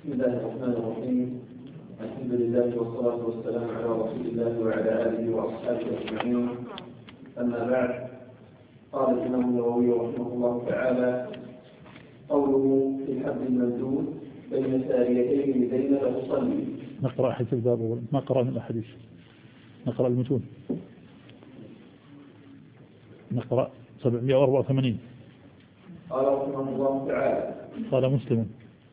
بسم الله الرحمن الرحيم. الحمد لله والصلاة والسلام على رسول الله وعلى آله وأصحابه أجمعين. أما بعد، قال الإمام النووي رحمه الله تعالى: قوله في الحبل الممدود بين ساريتين لزينب تصلي. نقرأ حيث الباب، ما قرأ من الأحاديث، نقرأ المتون. نقرأ 784. قال رحمه الله تعالى: قال مسلم: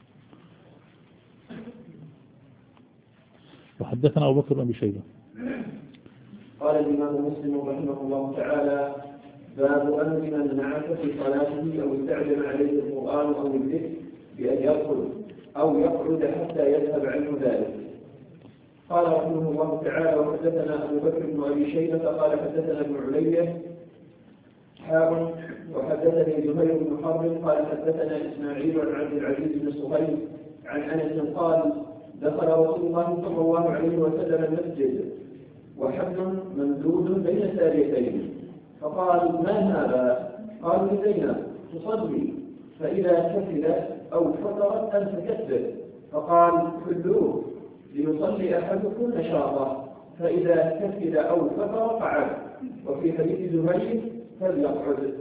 وحدثنا أبو بكر بن أبي شيبة. قال الإمام مسلم رحمه الله تعالى: باب أمر من نعت في صلاته أو استعجل عليه القرآن أو الذكر بأن يرقد أو يقعد حتى يذهب عنه ذلك. قال رحمه الله تعالى: وحدثنا أبو بكر بن أبي شيبة قال حدثنا ابن علية وحدثني زهير بن حرب قال حدثنا إسماعيل عن عبد العزيز بن صهيب عن أنس قال: دخل رسول الله صلى الله عليه وسلم المسجد وحبل ممدود بين ساريتين، فقال: ما هذا؟ قالوا: لزينب تصلي، فإذا كسلت أو فطرت أن تكبر، فقال: خذوه ليصلي أحدكم نشاطه، فإذا كسل أو فطر قعد. وفي حديث زهير: فليقعد.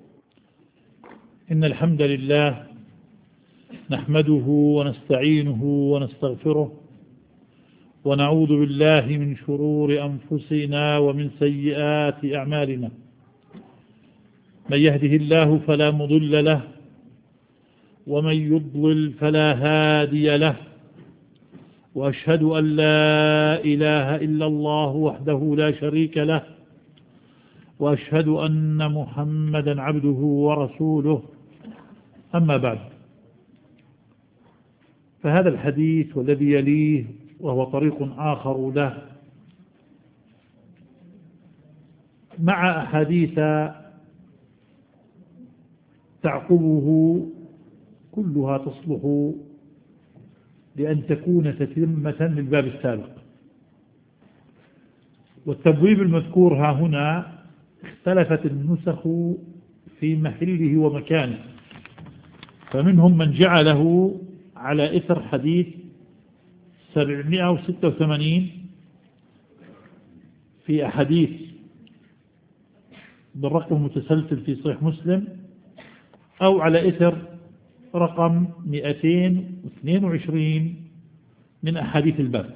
إن الحمد لله نحمده ونستعينه ونستغفره، ونعوذ بالله من شرور أنفسنا ومن سيئات أعمالنا. من يهده الله فلا مضل له، ومن يضلل فلا هادي له، وأشهد أن لا إله إلا الله وحده لا شريك له، وأشهد أن محمدا عبده ورسوله. أما بعد، فهذا الحديث والذي يليه وهو طريق آخر له مع أحاديث تعقبه كلها تصلح لأن تكون تتمة للباب السابق. والتبويب المذكور ها هنا اختلفت النسخ في محله ومكانه، فمنهم من جعله على إثر حديث 786 في أحاديث بالرقم المتسلسل في صحيح مسلم، أو على إثر رقم 222 من أحاديث الباب.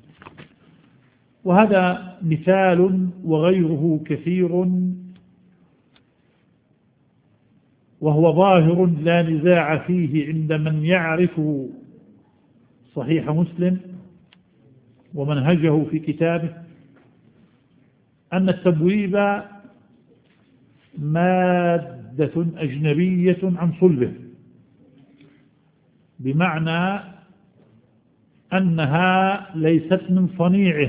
وهذا مثال وغيره كثير، وهو ظاهر لا نزاع فيه عند من يعرف صحيح مسلم ومنهجه في كتابه، أن التبويب مادة أجنبية عن صلبه، بمعنى أنها ليست من صنيعه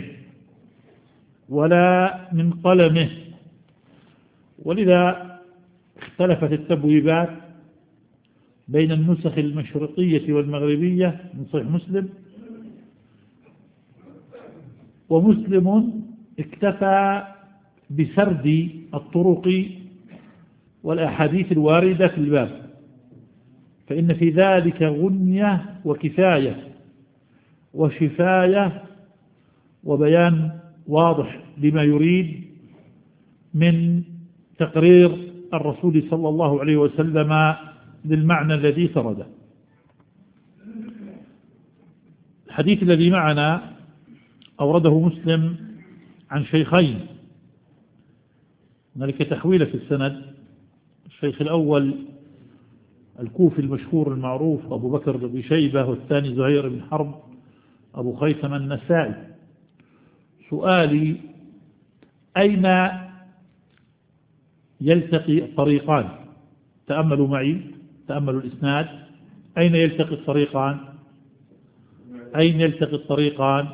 ولا من قلمه. ولذا اختلفت التبويبات بين النسخ المشرقية والمغربية من صحيح مسلم، ومسلم اكتفى بسرد الطرق والأحاديث الواردة في الباب، فإن في ذلك غنية وكفاية وشفاية وبيان واضح لما يريد من تقرير الرسول صلى الله عليه وسلم للمعنى الذي سرده. الحديث الذي معنا أورده مسلم عن شيخين، هنالك تحويل في السند. الشيخ الأول الكوفي المشهور المعروف أبو بكر بن شيبة، والثاني زهير بن حرب أبو خيثم النسائي. سؤالي: أين يلتقي الطريقان؟ تأملوا معي، تأملوا الإسناد. أين يلتقي الطريقان؟ أين يلتقي الطريقان؟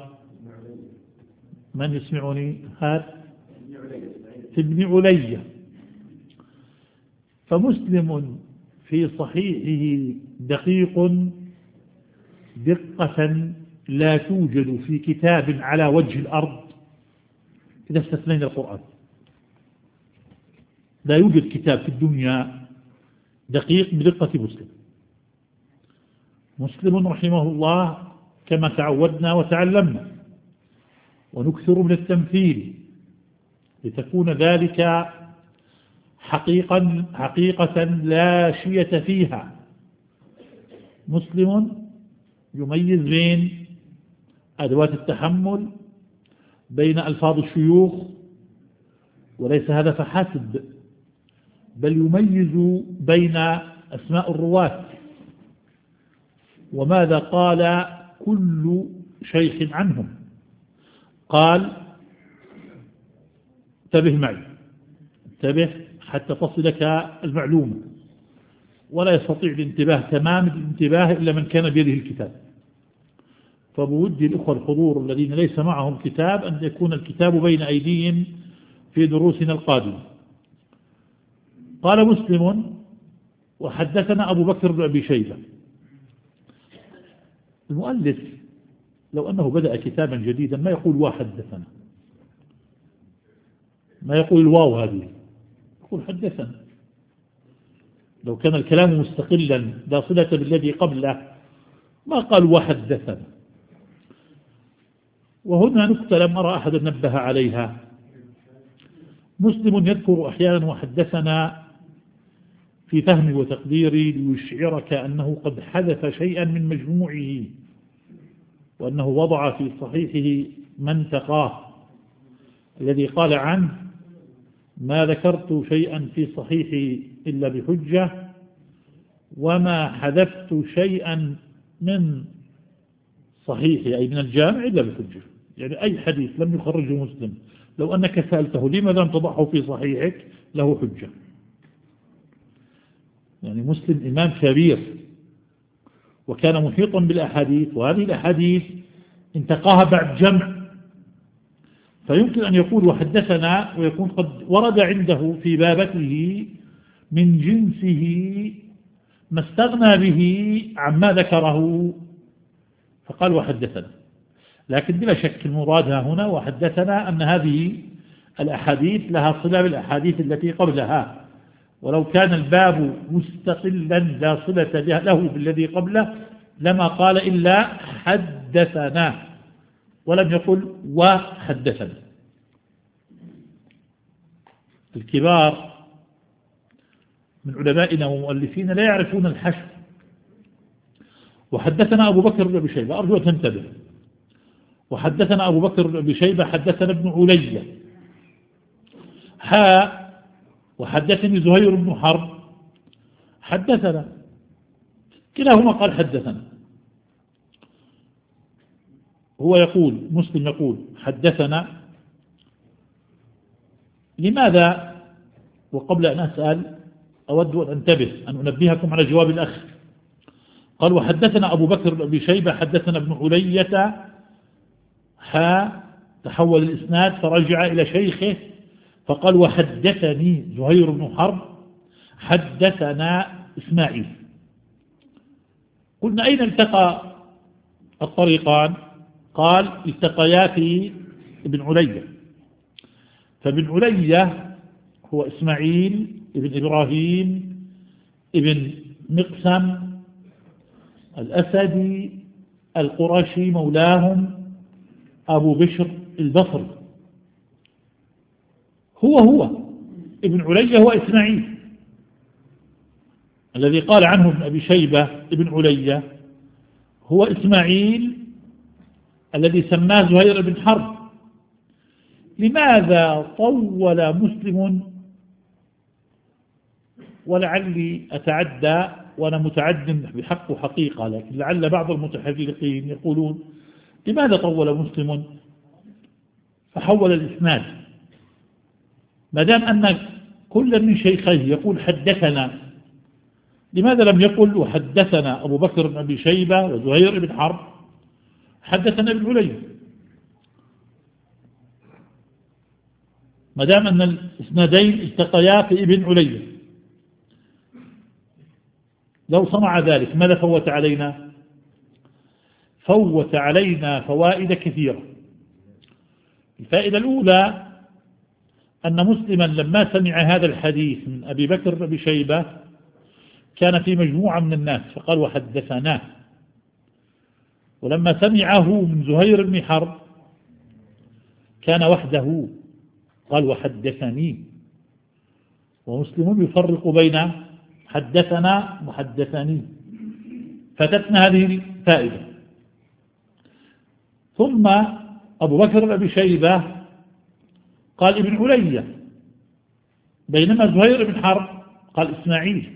من يسمعني؟ هذا في ابن علي. فمسلم في صحيحه دقيق دقة لا توجد في كتاب على وجه الأرض إذا استثنينا القرآن. لا يوجد كتاب في الدنيا دقيق بدقة مسلم. مسلم رحمه الله كما تعودنا وتعلمنا، ونكثر من التمثيل لتكون ذلك حقيقة لا شية فيها. مسلم يميز بين أدوات التحمل، بين ألفاظ الشيوخ، وليس هذا فحسب، بل يميز بين أسماء الرواة وماذا قال كل شيخ عنهم. قال انتبه معي، انتبه حتى تصلك المعلومة، ولا يستطيع الانتباه تمام الانتباه إلا من كان بيده الكتاب. فبودي الأخوة الحضور الذين ليس معهم كتاب أن يكون الكتاب بين أيديهم في دروسنا القادمة. قال مسلم وحدثنا أبو بكر بن أبي شيبة. المؤلف لو أنه بدأ كتابا جديدا ما يقول وحدثنا، ما يقول الواو هذه، يقول حدثنا. لو كان الكلام مستقلا لا صلة بالذي قبله ما قال وحدثنا. وهنا نقطة لم أرى أحد نبه عليها. مسلم يذكر أحيانا وحدثنا في فهمي وتقديري ليشعرك أنه قد حذف شيئا من مجموعه، وأنه وضع في صحيحه من تقاه الذي قال عنه ما ذكرت شيئا في صحيحي إلا بحجة، وما حذفت شيئا من صحيحي أي من الجامع إلا بحجة. يعني أي حديث لم يخرجه مسلم لو أنك سألته لما لم تضعه في صحيحك له حجة. يعني مسلم إمام كبير وكان محيطا بالأحاديث، وهذه الأحاديث انتقاها بعد جمع، فيمكن أن يقول وحدثنا ويكون قد ورد عنده في بابته من جنسه ما استغنى به عما ذكره فقال وحدثنا. لكن بلا شك المراد هنا وحدثنا أن هذه الأحاديث لها صلة بالأحاديث التي قبلها، ولو كان الباب مستقلا لا صلة له بالذي قبله لما قال إلا حدثنا ولم يقل وحدثنا. الكبار من علمائنا ومؤلفين لا يعرفون الحشر. وحدثنا أبو بكر بن أبي شيبة، أرجو أن تنتبه. وحدثنا أبو بكر بن أبي شيبة حدثنا ابن علي وحدثني زهير بن حرب حدثنا، كلاهما قال حدثنا. هو يقول مسلم يقول حدثنا. لماذا؟ وقبل أن أسأل أود أن أنتبه أن أنبهكم على جواب الأخ. قال وحدثنا أبو بكر بن أبي شيبة حدثنا ابن علية تحول الإسناد فرجع إلى شيخه فقال وحدثني زهير بن حرب حدثنا إسماعيل. قلنا أين التقى الطريقان؟ قال التقيا في ابن علية. فابن علية هو إسماعيل ابن إبراهيم ابن مقسم الأسدي القرشي مولاهم أبو بشر البصري. هو ابن علية هو إسماعيل الذي قال عنه ابن أبي شيبة ابن علية، هو إسماعيل الذي سماه زهير بن حرب. لماذا طول مسلم؟ ولعلي أتعدى وأنا متعد بحق حقيقة، لكن لعل بعض المتحققين يقولون لماذا طول مسلم فحول الإسناد؟ ما دام أن كل من شيخيه يقول حدثنا، لماذا لم يقل وحدثنا أبو بكر بن أبي شيبة وزهير بن حرب حدثنا ابن علي؟ ما دام أن الإسنادين التقيا في ابن علي، لو صنع ذلك ماذا فوت علينا؟ فوت علينا فوائد كثيرة. الفائدة الأولى أن مسلما لما سمع هذا الحديث من أبي بكر بن أبي شيبة كان في مجموعة من الناس فقال وحدثنا، ولما سمعه من زهير بن حرب كان وحده، قال وحدثني. ومسلم يفرق بين حدثنا وحدثني، فاتتنا هذه الفائدة. ثم أبو بكر بن أبي شيبة قال ابن علي، بينما زهير بن حرب قال إسماعيل.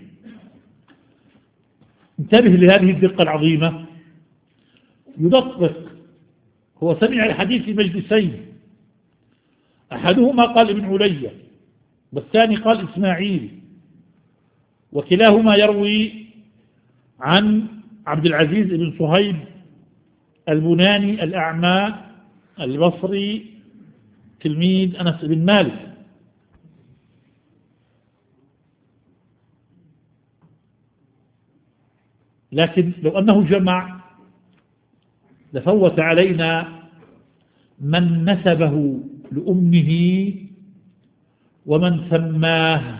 انتبه لهذه الدقة العظيمة، يدقق. هو سمع الحديث في مجلسين، أحدهما قال ابن علي والثاني قال إسماعيل، وكلاهما يروي عن عبد العزيز بن صهيب البناني الأعمى البصري تلميذ أنس بن مالك. لكن لو أنه جمع لفوت علينا من نسبه لأمه ومن سماه،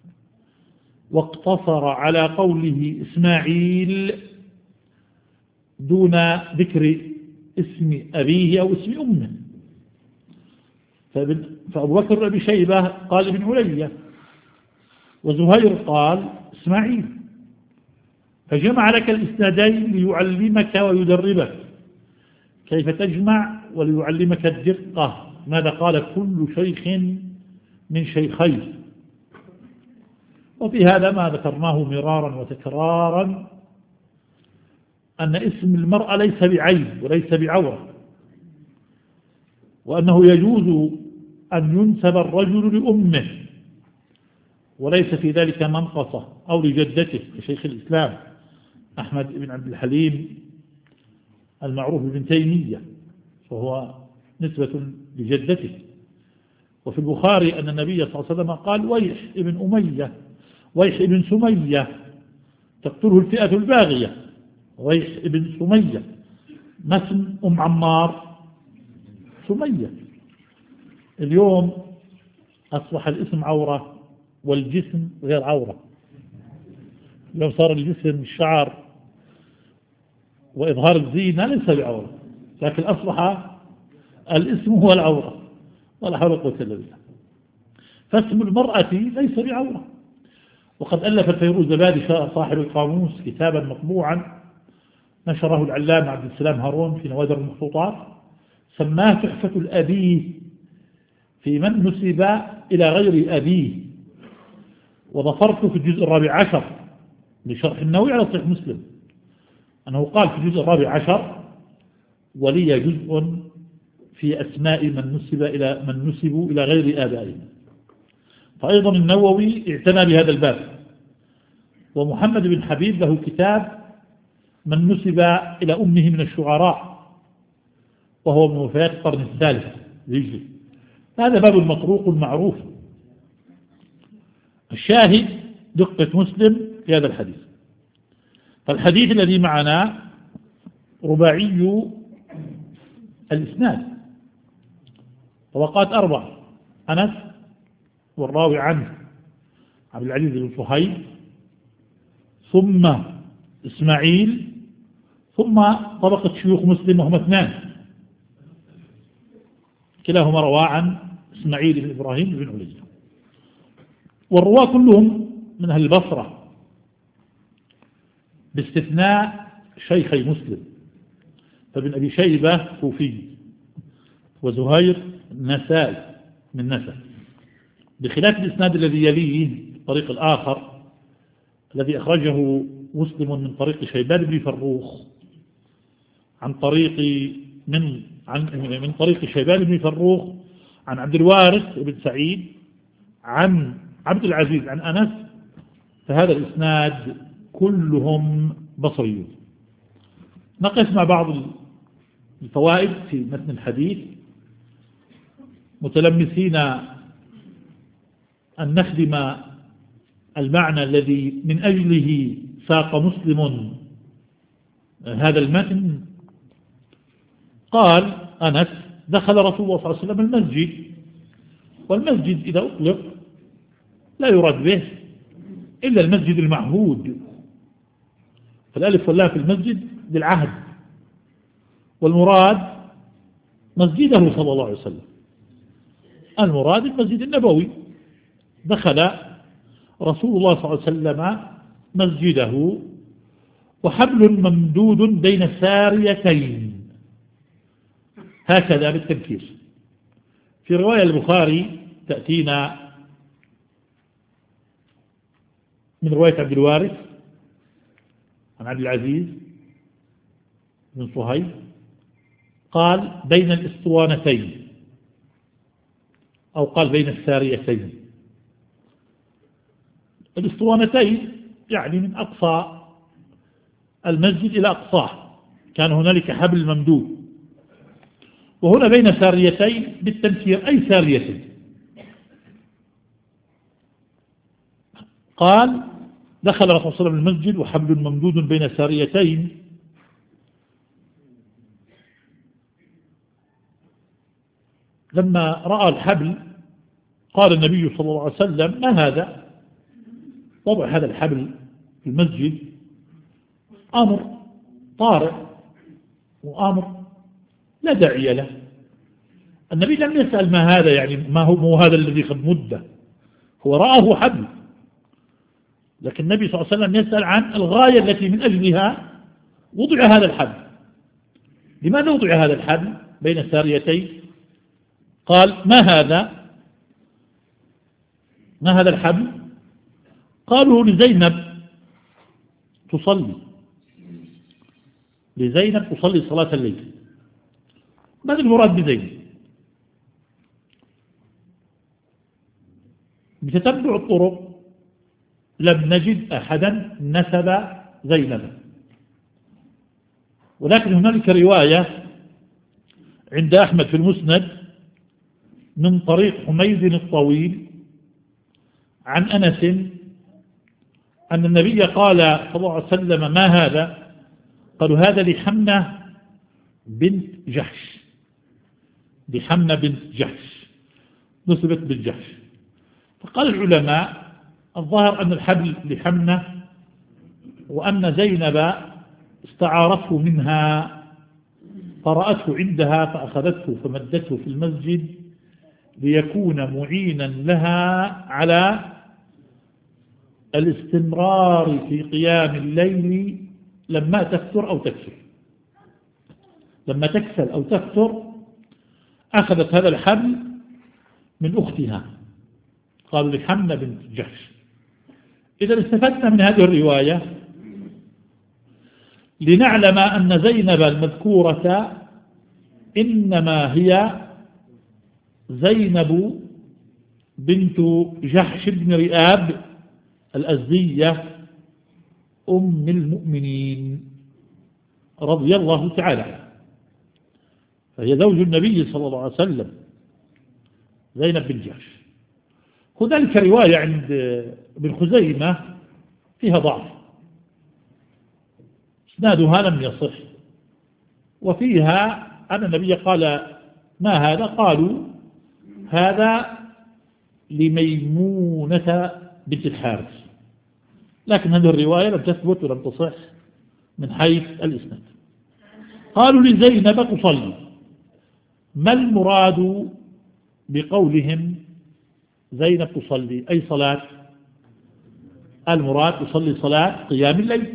واقتصر على قوله إسماعيل دون ذكر اسم أبيه أو اسم أمه. فأبو بكر بن أبي شيبة قال ابن علي، وزهير قال إسماعيل، فجمع لك الإسنادين ليعلمك ويدربك كيف تجمع، وليعلمك الدقة ماذا قال كل شيخ من شيخين. وفي هذا ما ذكرناه مرارا وتكرارا، أن اسم المرأة ليس بعيب وليس بعورة، وأنه يجوز أن ينسب الرجل لأمه وليس في ذلك منقصة، أو لجدته كشيخ الإسلام أحمد بن عبد الحليم المعروف بن تيمية، وهو نسبة لجدته. وفي البخاري أن النبي صلى الله عليه وسلم قال ويح ابن أمية، ويح ابن سمية تقتله الفئة الباغية، ويح ابن سمية. ما اسم أم عمار؟ سمية. اليوم أصبح الاسم عورة والجسم غير عورة. اليوم صار الجسم الشعر وإظهار الزينة ليس بعورة، لكن أصبح الاسم هو العورة، ولا حول ولا قوة إلا بالله. فاسم المرأة ليس بعورة. وقد ألف الفيروزبادي صاحب القاموس كتابا مطبوعا نشره العلامة عبد السلام هارون في نوادر المخطوطات، سماه تحفة الأبيه في من نسب إلى غير أبيه. وظفرت في الجزء 14 لشرح النووي على صحيح مسلم أنه قال في الجزء 14 ولي جزء في أسماء من نسبوا إلى غير آبائهم. فأيضا النووي اعتنى بهذا الباب. ومحمد بن حبيب له كتاب من نسب إلى أمه من الشعراء، وهو من وفيات القرن الثالث الهجري. هذا باب المطروق المعروف. الشاهد دقة مسلم في هذا الحديث. فالحديث الذي معنا رباعي الإسناد، طبقات 4، أنس والراوي عنه عبد العزيز بن صهيب، ثم إسماعيل، ثم طبقة شيوخ مسلم وهم 2، كلاهما رواه عن إسماعيل بن إبراهيم بن علي. والرواة كلهم من أهل البصرة باستثناء شيخي مسلم، فابن أبي شيبة كوفي، وزهير نسائي من نسا، بخلاف الإسناد الذي يليه الطريق الآخر الذي أخرجه مسلم من طريق شيبان بن فروخ من طريق شيبان بن فروخ عن عبد الوارث بن سعيد عن عبد العزيز عن أنس. فهذا الإسناد كلهم بصريون. نقف مع بعض الفوائد في متن الحديث متلمسين أن نخدم المعنى الذي من أجله ساق مسلم هذا المتن. قال أنس دخل رسول الله صلى الله عليه وسلم المسجد، والمسجد إذا أطلق لا يراد به إلا المسجد المعهود، فالألف واللام في المسجد للعهد، والمراد مسجده صلى الله عليه وسلم، المراد المسجد النبوي. دخل رسول الله صلى الله عليه وسلم مسجده وحبل ممدود بين ساريتين، هكذا بالتنكير. في رواية البخاري تأتينا من رواية عبد الوارث عن عبد العزيز بن صهيب قال بين الاسطوانتين، أو قال بين الساريتين. الاسطوانتين يعني من أقصى المسجد إلى أقصاه، كان هنالك حبل ممدود، وهنا بين ساريتين بالتنكير أي ساريتين. قال دخل الرسول صلى الله عليه وسلم المسجد وحبل ممدود بين ساريتين، لما رأى الحبل قال النبي صلى الله عليه وسلم: ما هذا؟ وضع هذا الحبل في المسجد أمر طارئ وأمر لا داعي له. النبي لم يسأل ما هذا، يعني ما هو هذا الذي قد مد، هو رآه حبل، لكن النبي صلى الله عليه وسلم يسأل عن الغاية التي من أجلها وضع هذا الحبل. لماذا وضع هذا الحبل بين الساريتين؟ قال: ما هذا؟ ما هذا الحبل؟ قالوا: لزينب تصلي، لزينب تصلي صلاة الليل. ماذا المراد بزينب؟ بتتبع الطرق لم نجد أحدا نسب زينب، ولكن هنالك رواية عند أحمد في المسند من طريق حميد الطويل عن أنس أن النبي قال صلى الله عليه وسلم: ما هذا؟ قالوا: هذا لحمنة بنت جحش. لحمنة بنت جحش نسبت بالجحش. فقال العلماء: الظاهر أن الحبل لحمنة، وأن زينب استعارته منها فرأته عندها فأخذته فمدته في المسجد ليكون معينا لها على الاستمرار في قيام الليل لما تكثر أو تكثر. لما تكسل أو تكثر أخذت هذا الحبل من أختها، قالوا لحمنة بنت جحش. إذا استفدنا من هذه الرواية لنعلم أن زينب المذكورة إنما هي زينب بنت جحش بن رئاب الأزدية أم المؤمنين رضي الله تعالى عنها، فهي زوج النبي صلى الله عليه وسلم زينب بن جحش. هنالك رواية عند ابن خزيمة فيها ضعف، اسنادها لم يصح، وفيها أن النبي قال: ما هذا؟ قالوا: هذا لميمونة بنت الحارث، لكن هذه الرواية لم تثبت ولم تصح من حيث الإسناد. قالوا: لزينب تصلي. ما المراد بقولهم زينب تصلي؟ أي صلاة؟ المراد تصلي صلاة قيام الليل.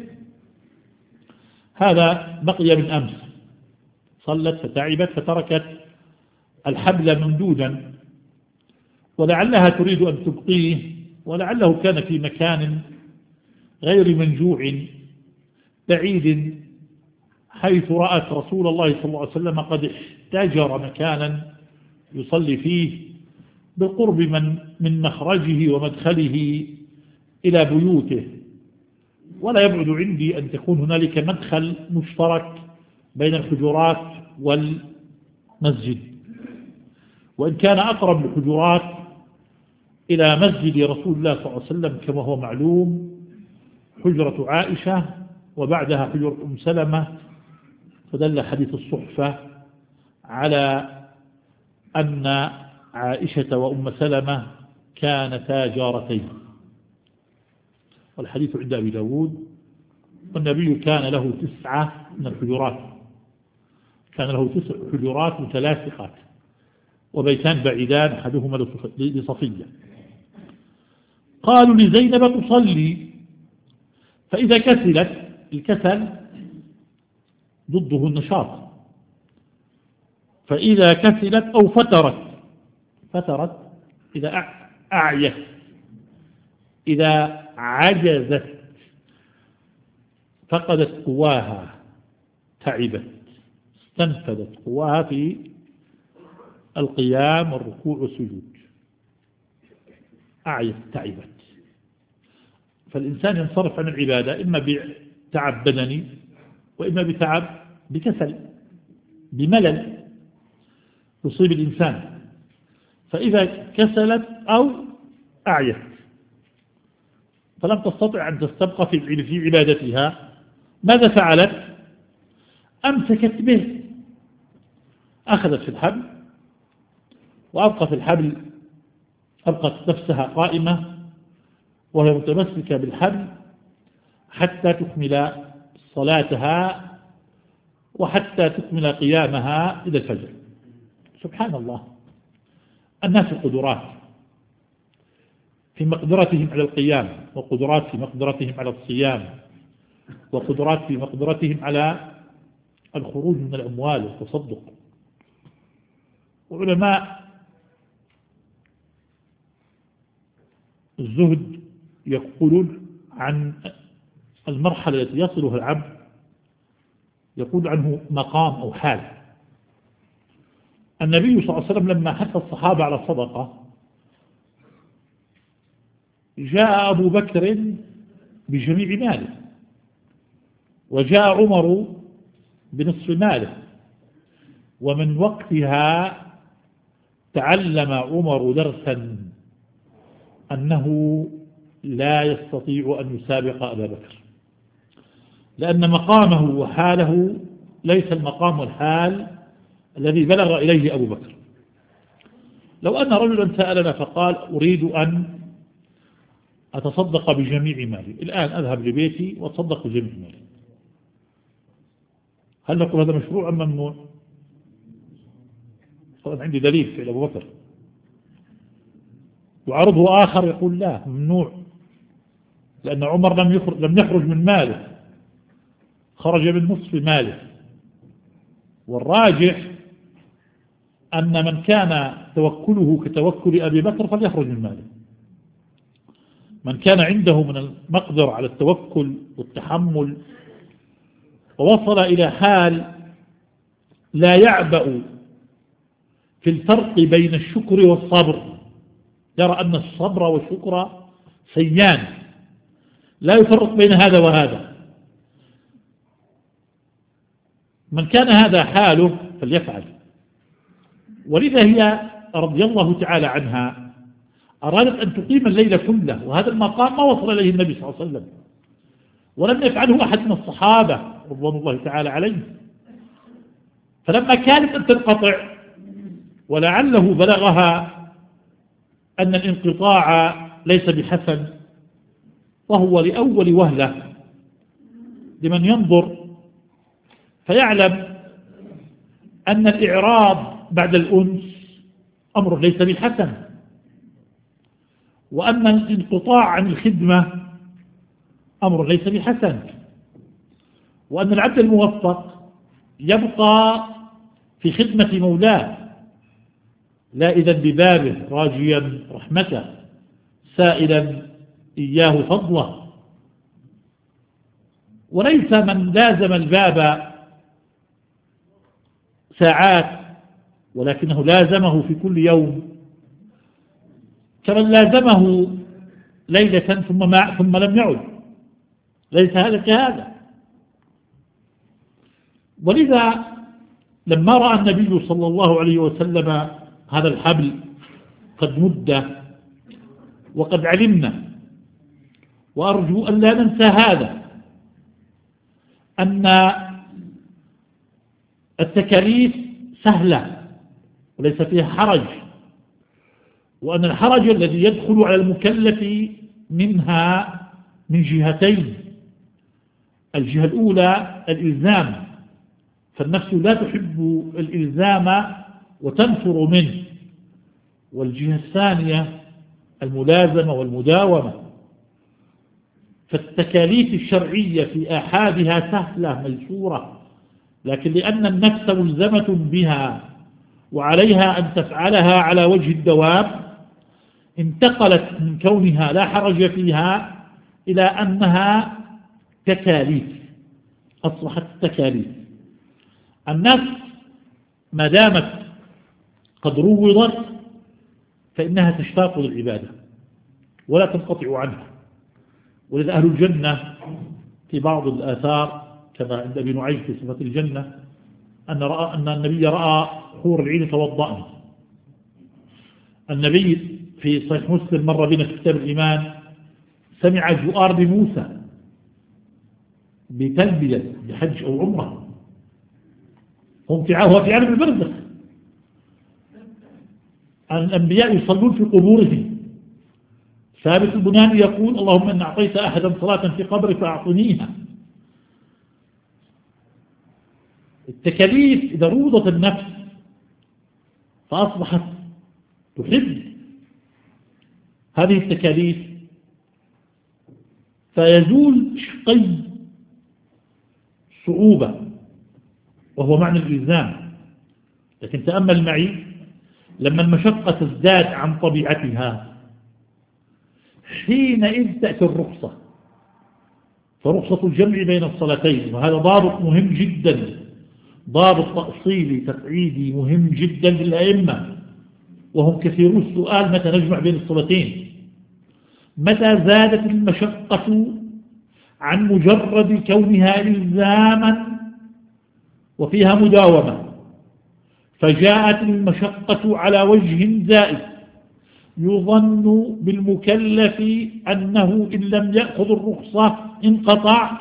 هذا بقي من أمس، صلت فتعبت فتركت الحبل ممدودا، ولعلها تريد أن تبقيه، ولعله كان في مكان غير منجوع بعيد، حيث رأت رسول الله صلى الله عليه وسلم قد احتجر مكانا يصلي فيه بالقرب من مخرجه ومدخله إلى بيوته، ولا يبعد عندي أن تكون هنالك مدخل مشترك بين الحجرات والمسجد، وإن كان أقرب الحجرات إلى مسجد رسول الله صلى الله عليه وسلم كما هو معلوم حجرة عائشة وبعدها حجرة أم سلمة، فدل حديث الصحفة على أن عائشة وأم سلمة كانتا جارتين، والحديث عند أبي داود، والنبي كان له 9 من الحجرات، كان له 9 حجرات متلاصقات وبيتان بعيدان أحدهما لصفية. قالوا لزينب تصلي، فإذا كسلت، الكسل ضده النشاط، فإذا كسلت أو فترت إذا أعيت، إذا عجزت، فقدت قواها، تعبت، استنفذت قواها في القيام والركوع والسجود، أعيت، تعبت. فالإنسان ينصرف عن العبادة إما بتعب بدني وإما بكسل، بملل يصيب الإنسان. فإذا كسلت أو أعيت فلم تستطع أن تستبقى في عبادتها، ماذا فعلت؟ أمسكت به، أخذت في الحبل وأبقت الحبل، أبقت نفسها قائمة وهي متمسكة بالحبل حتى تكمل صلاتها وحتى تكمل قيامها إلى الفجر. سبحان الله، الناس قدرات في مقدرتهم على القيام، وقدرات في مقدرتهم على الصيام، وقدرات في مقدرتهم على الخروج من الأموال والتصدق. وعلماء الزهد يقولون عن المرحلة التي يصلها العبد، يقول عنه مقام أو حال. النبي صلى الله عليه وسلم لما حث الصحابة على الصدقة، جاء أبو بكر بجميع ماله، وجاء عمر بنصف ماله، ومن وقتها تعلم عمر درسا أنه لا يستطيع أن يسابق أبا بكر، لأن مقامه وحاله ليس المقام والحال الذي بلغ إليه أبو بكر. لو أن رجلا سألنا فقال أريد أن أتصدق بجميع مالي الآن، أذهب لبيتي وأتصدق بجميع مالي، هل نقول هذا مشروع أم ممنوع؟ طبعا عندي دليل في أبو بكر. وعرضه آخر يقول لا، ممنوع، لأن عمر لم يخرج من ماله، خرج من نصف ماله. والراجح أن من كان توكله كتوكل أبي بكر فليخرج من ماله. من كان عنده من المقدر على التوكل والتحمل ووصل إلى حال لا يعبأ في الفرق بين الشكر والصبر، يرى أن الصبر والشكر سيان لا يفرق بين هذا وهذا، من كان هذا حاله فليفعل. ولذا هي رضي الله تعالى عنها أرادت أن تقيم الليل كله، وهذا المقام ما وصل إليه النبي صلى الله عليه وسلم، ولم يفعله أحد من الصحابة رضوان الله تعالى عليهم. فلما كانت أن تنقطع ولعله بلغها أن الانقطاع ليس بحسن، وهو لأول وهلة لمن ينظر فيعلم أن الإعراض بعد الأنس أمر ليس بحسن، وأن الانقطاع عن الخدمة أمر ليس بحسن، وأن العبد الموفق يبقى في خدمة مولاه لا إذا ببابه راجيا رحمته سائلا إياه فضله. وليس من لازم الباب ساعات ولكنه لازمه في كل يوم كمن لازمه ليلة ثم لم يعد، ليس هذا كهذا. ولذا لما رأى النبي صلى الله عليه وسلم هذا الحبل قد مد وقد علمنا، وأرجو أن لا ننسى هذا، أن التكاليف سهلة وليس فيها حرج، وأن الحرج الذي يدخل على المكلف منها من جهتين: الجهة الأولى الإلزام فالنفس لا تحب الإلزام وتنفر منه. والجهة الثانية الملازمة والمداومة. فالتكاليف الشرعية في آحادها سهلة ميسورة، لكن لأن النفس ملزمة بها وعليها أن تفعلها على وجه الدوام انتقلت من كونها لا حرج فيها إلى أنها تكاليف، أصبحت تكاليف. النفس ما دامت قد روضت فإنها تشتاق للعبادة ولا تنقطع عنها. ولذا أهل الجنة في بعض الآثار كما عند ابن نعيم في صفة الجنة أن النبي رأى حور العين توضأن. النبي في صحيح مسلم مر بنا في كتاب الإيمان سمع جؤار بموسى بتلبية بحج أو عمرة، هو في عالم البرزخ. الأنبياء يصلون في قبورهم. ثابت البناني يقول اللهم إن أعطيت أحدا صلاة في قبر فأعطنيها. التكاليف إذا روضت النفس فأصبحت تحب هذه التكاليف فيزول شقي صعوبة وهو معنى الإلزام. لكن تأمل معي لما المشقة تزداد عن طبيعتها حينئذ تأتي الرخصة. فرخصة الجمع بين الصلاتين، وهذا ضابط مهم جدا، ضابط تأصيلي تقعيدي مهم جدا للأئمة، وهم كثيرون السؤال متى نجمع بين الصلاتين. متى زادت المشقة عن مجرد كونها إلزاما وفيها مداومة فجاءت المشقة على وجه زائد يظن بالمكلف أنه إن لم يأخذ الرخصة انقطع،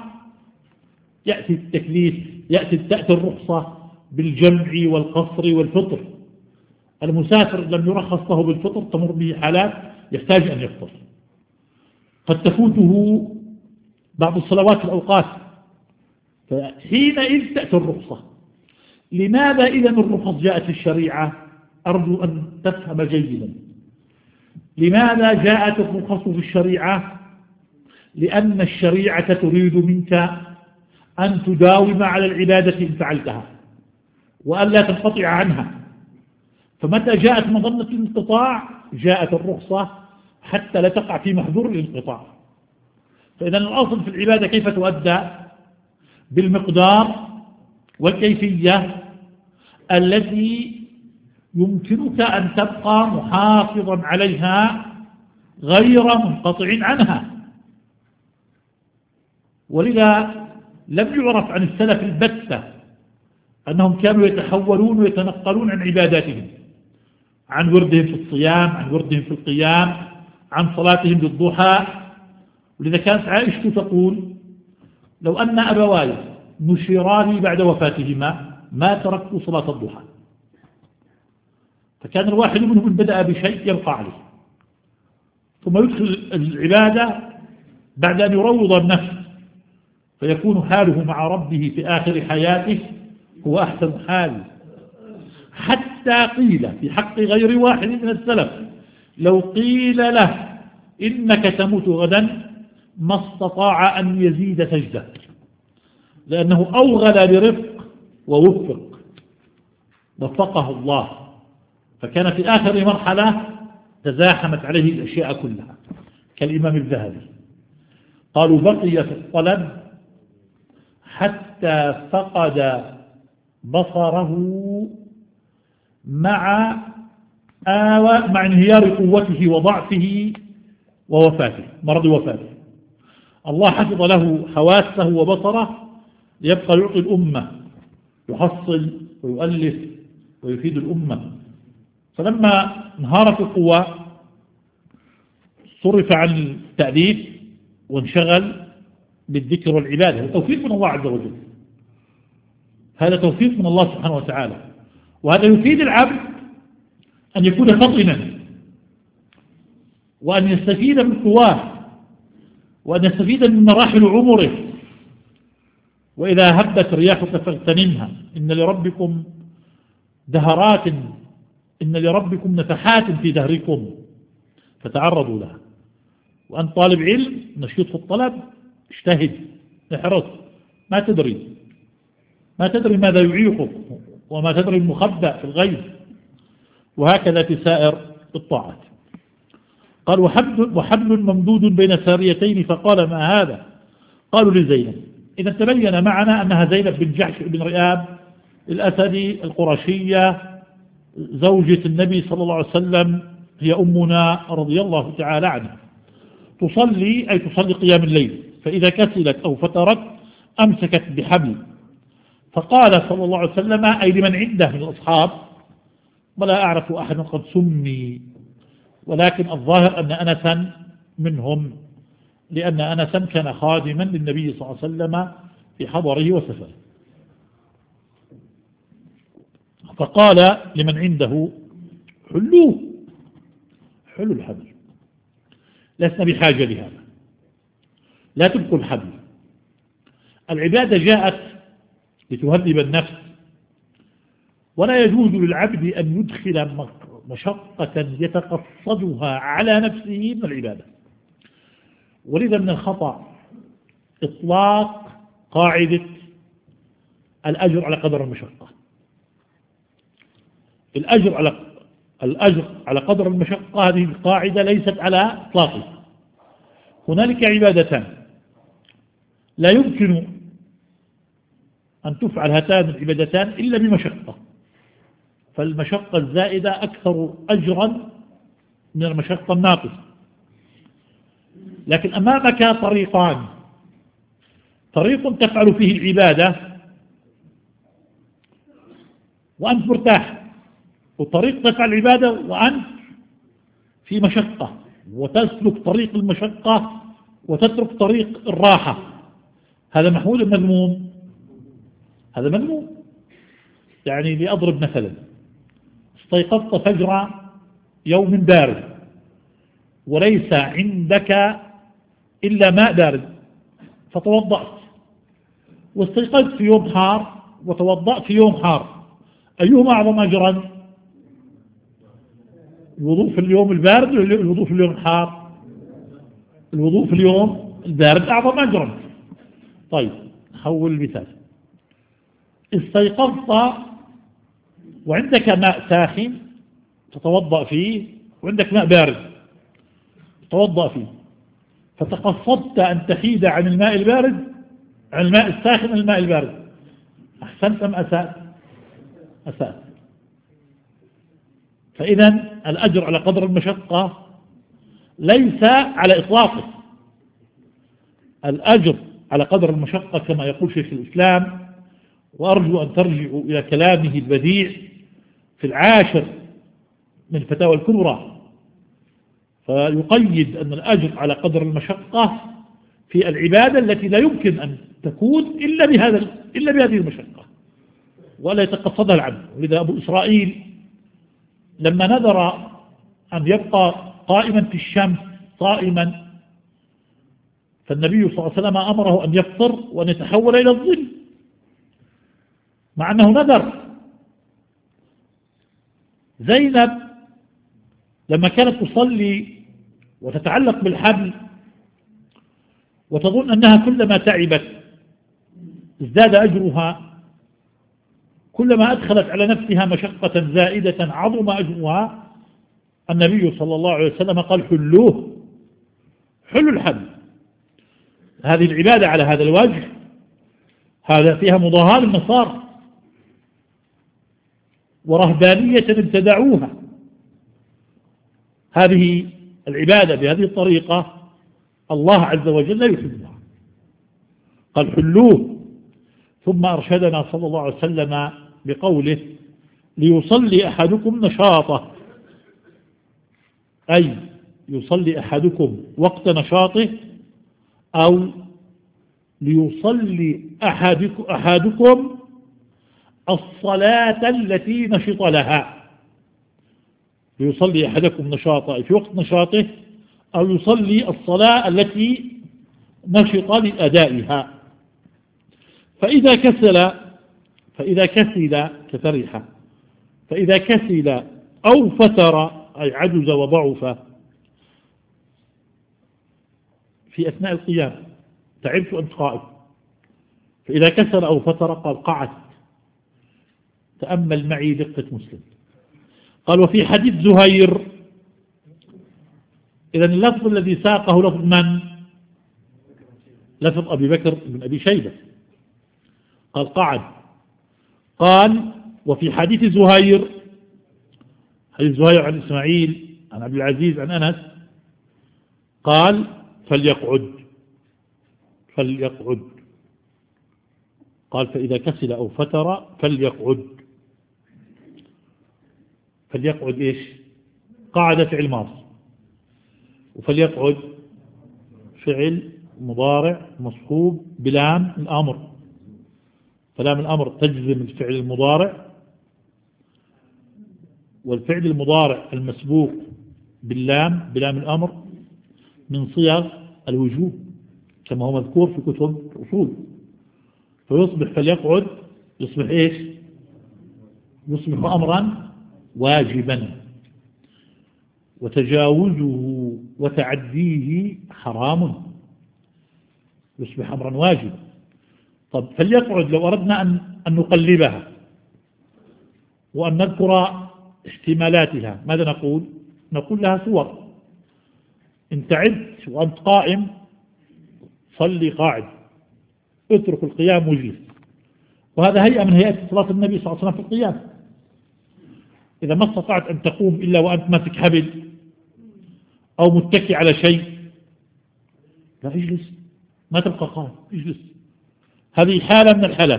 تأتي الرخصة بالجمع والقصر والفطر. المسافر لم يرخص له بالفطر تمر به حالات يحتاج أن يفطر، قد تفوته بعض الصلوات في الأوقات، فحينئذ تأتي الرخصة. لماذا إذا الرخص جاءت في الشريعة؟ أرجو أن تفهم جيدا. لماذا جاءت الرخص في الشريعة؟ لأن الشريعة تريد منك أن تداوم على العبادة إن فعلتها وأن لا تنقطع عنها. فمتى جاءت مظنة الانقطاع جاءت الرخصة حتى لا تقع في محظور الانقطاع. فإذا الأصل في العبادة كيف تؤدى؟ بالمقدار والكيفية التي يمكنك أن تبقى محافظا عليها غير منقطع عنها. ولذا لم يعرف عن السلف البتة أنهم كانوا يتحولون ويتنقلون عن عباداتهم، عن وردهم في الصيام، عن وردهم في القيام، عن صلاتهم بالضحى. ولذا كانت عائشة تقول لو أن أبواي نشراني بعد وفاتهما ما تركت صلاة الضحى. فكان الواحد منهم بدأ بشيء يبقى عليه ثم يدخل العبادة بعد أن يروض النفس، فيكون حاله مع ربه في آخر حياته هو أحسن حال. حتى قيل في حق غير واحد من السلف لو قيل له إنك تموت غدا ما استطاع أن يزيد سجدة، لأنه أوغل برفق وفقه الله. فكان في آخر مرحلة تزاحمت عليه الأشياء كلها كالإمام الذهبي. قالوا بقي في الطلب حتى فقد بصره مع انهيار قوته وضعفه ووفاته، مرض وفاته. الله حفظ له حواسه وبصره ليبقى يعطي الأمة، يحصل ويؤلف ويفيد الأمة. فلما انهارت القوة صرف عن التأليف وانشغل بالذكر والعبادة. هذا توفيق من الله عز وجل، هذا توفيق من الله سبحانه وتعالى. وهذا يفيد العبد أن يكون فطنا وأن يستفيد من قواه وأن يستفيد من مراحل عمره. وإذا هبت رياحك فاغتنمها، إن لربكم دهرات، إن لربكم نفحات في دهركم فتعرضوا لها. وأنت طالب علم نشيط في الطلب، اجتهد، احرص، ما تدري ماذا يعيقك وما تدري المخبأ في الغيب، وهكذا في سائر الطاعات. قال وحبل ممدود بين ساريتين فقال ما هذا؟ قالوا لزينب. إذا تبين معنا أنها زينب بن جحش بن رئاب الأسدي القرشية زوجة النبي صلى الله عليه وسلم، هي أمنا رضي الله تعالى عنها. تصلي أي تصلي قيام الليل، فإذا كسلت أو فترت أمسكت بحبل. فقال صلى الله عليه وسلم أي لمن عنده من الأصحاب، ولا أعرف أحد قد سمي، ولكن الظاهر أن أنسا منهم، لأن أنسا كان خادما للنبي صلى الله عليه وسلم في حضره وسفره. فقال لمن عنده حلوه، حلو الحبل، لسنا بحاجة لهذا، لا تبقوا الحبل. العبادة جاءت لتهذب النفس، ولا يجوز للعبد أن يدخل مشقة يتقصدها على نفسه من العبادة. ولذا من الخطأ إطلاق قاعدة الأجر على قدر المشقة. الأجر على قدر المشقة هذه القاعدة ليست على إطلاقها. هنالك عبادتان لا يمكن أن تفعل هاتان العبادتان إلا بمشقة، فالمشقة الزائدة أكثر أجرا من المشقة الناقصة. لكن أمامك طريقان، طريق تفعل فيه العبادة وأنت مرتاح، وطريق تفعل العبادة وأنت في مشقة، وتسلك طريق المشقة وتترك طريق الراحة. هذا محمود مذموم، هذا مذموم. يعني لأضرب مثلا، استيقظت فجر يوم بارد وليس عندك إلا ماء بارد فتوضأت، واستيقظت في يوم حار وتوضأت في يوم حار، أيهما أعظم أجرا؟ الوضوء في اليوم البارد ولا الوضوء في اليوم الحار؟ الوضوء في اليوم البارد أعظم أجرا. طيب نحول المثال، استيقظت وعندك ماء ساخن تتوضأ فيه، وعندك ماء بارد تتوضأ فيه، فتقصدت أن تحيد عن الماء البارد، عن الماء الساخن عن الماء البارد، أحسنت أم أسأت؟ أسأت. فإذا الأجر على قدر المشقة ليس على إطلاقه، الأجر على قدر المشقة كما يقول شيخ الإسلام، وأرجو أن ترجعوا إلى كلامه البديع في العاشر من الفتاوى الكبرى، فيقيد أن الأجر على قدر المشقة في العبادة التي لا يمكن أن تكون إلا بهذه المشقة ولا يتقصدها العبد. ولذا أبو إسرائيل لما نذر أن يبقى قائما في الشمس صائما، فالنبي صلى الله عليه وسلم أمره أن يفطر وأن يتحول إلى الظل مع أنه نذر. زينب لما كانت تصلي وتتعلق بالحبل وتظن أنها كلما تعبت ازداد أجرها، كلما أدخلت على نفسها مشقة زائدة عظم أجرها، النبي صلى الله عليه وسلم قال حلوه، حلوا الحبل. هذه العبادة على هذا الوجه هذا فيها مضاهاة للنصارى ورهبانية ابتدعوها. هذه العبادة بهذه الطريقة الله عز وجل لا يحبها، قال حلوه. ثم أرشدنا صلى الله عليه وسلم بقوله ليصلي أحدكم نشاطه، أي يصلي أحدكم وقت نشاطه، أو ليصلي أحدكم الصلاة التي نشط لها. ليصلي أحدكم نشاطه في وقت نشاطه، أو يصلي الصلاة التي نشط لأدائها. فإذا كسل كفرح، فإذا كسل أو فتر أي عجز وضعف في أثناء القيام، تعبت أنت قائم، فإذا كسل أو فتر قال قعد. تأمل معي دقة مسلم. قال وفي حديث زهير، إذن اللفظ الذي ساقه لفظ من؟ لفظ أبي بكر بن أبي شيبة، قال قعد. قال وفي حديث زهير، حديث زهير عن إسماعيل عن عبد العزيز عن أنس، قال فليقعد. قال فإذا كسل أو فتر فليقعد. فليقعد إيش؟ قعد فعل ماضي، وفليقعد فعل مضارع مصحوب بلام الأمر، فلام الأمر تجزم الفعل المضارع، والفعل المضارع المسبوق بلام الأمر من صيغ الوجوب كما هو مذكور في كتب الأصول، فيصبح فليقعد يصبح إيش؟ يصبح أمرا واجبا، وتجاوزه وتعديه حرام، يصبح أمرا واجبا. طب فليقعد لو أردنا أن نقلبها وأن نذكر احتمالاتها ماذا نقول؟ نقول لها صور. إن تعبت وأنت قائم صلي قاعد، اترك القيام واجلس، وهذا هيئة من هيئات صلاة النبي صلى الله عليه وسلم في القيام. إذا ما استطعت أن تقوم إلا وأنت ماسك حبل أو متكي على شيء، لا اجلس، ما تبقى قائم، اجلس. هذه حالة من الحالات،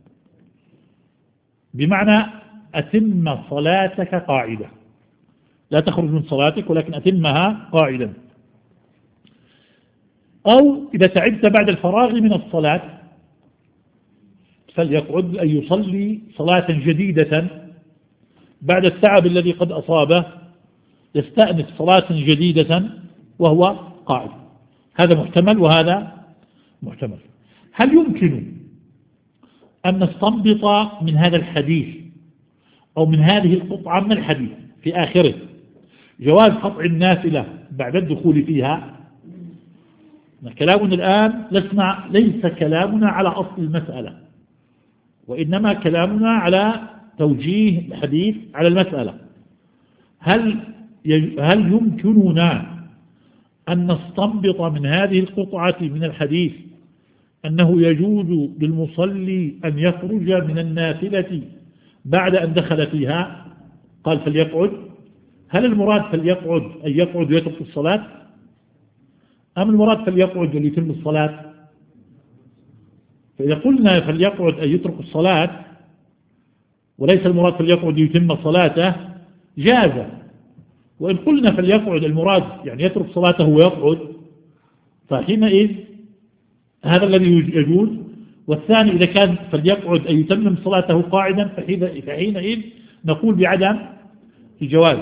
بمعنى أتم صلاتك قاعدة، لا تخرج من صلاتك ولكن أتمها قاعدا. أو إذا تعبت بعد الفراغ من الصلاة فليقعد أن يصلي صلاة جديدة بعد التعب الذي قد أصابه، يستأنف صلاة جديدة وهو قاعد. هذا محتمل وهذا محتمل. هل يمكن أن نستنبط من هذا الحديث أو من هذه القطعة من الحديث في آخره جواز قطع النافلة بعد الدخول فيها؟ كلامنا الآن ليس كلامنا على أصل المسألة، وإنما كلامنا على توجيه الحديث على المسألة. هل يمكننا أن نستنبط من هذه القطعة من الحديث أنه يجوز للمصلي أن يخرج من النافلة بعد أن دخل فيها؟ قال فليقعد. هل المراد فليقعد أن يقعد ويترك الصلاة، أم المراد فليقعد وليتم الصلاة؟ فإذا قلنا فليقعد أن يترك الصلاة وليس المراد فليقعد ليتم صلاته جاز، وإن قلنا فليقعد المراد يعني يترك صلاته ويقعد فحينئذ هذا الذي يجوز. والثاني إذا كان فليقعد أن يتمم صلاته قاعدا فحينئذ نقول بعدم الجواز.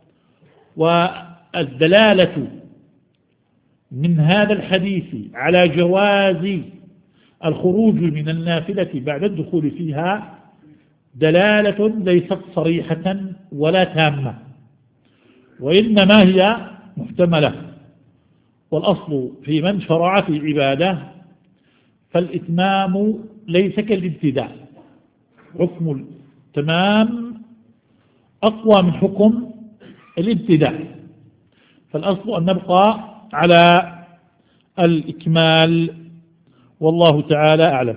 والدلالة من هذا الحديث على جواز الخروج من النافلة بعد الدخول فيها دلالة ليست صريحة ولا تامة، وإنما هي محتملة. والأصل في من شرع في عبادة فالإتمام ليس كالابتداء، حكم التمام أقوى من حكم الابتداء، فالأصل أن نبقى على الإكمال، والله تعالى أعلم.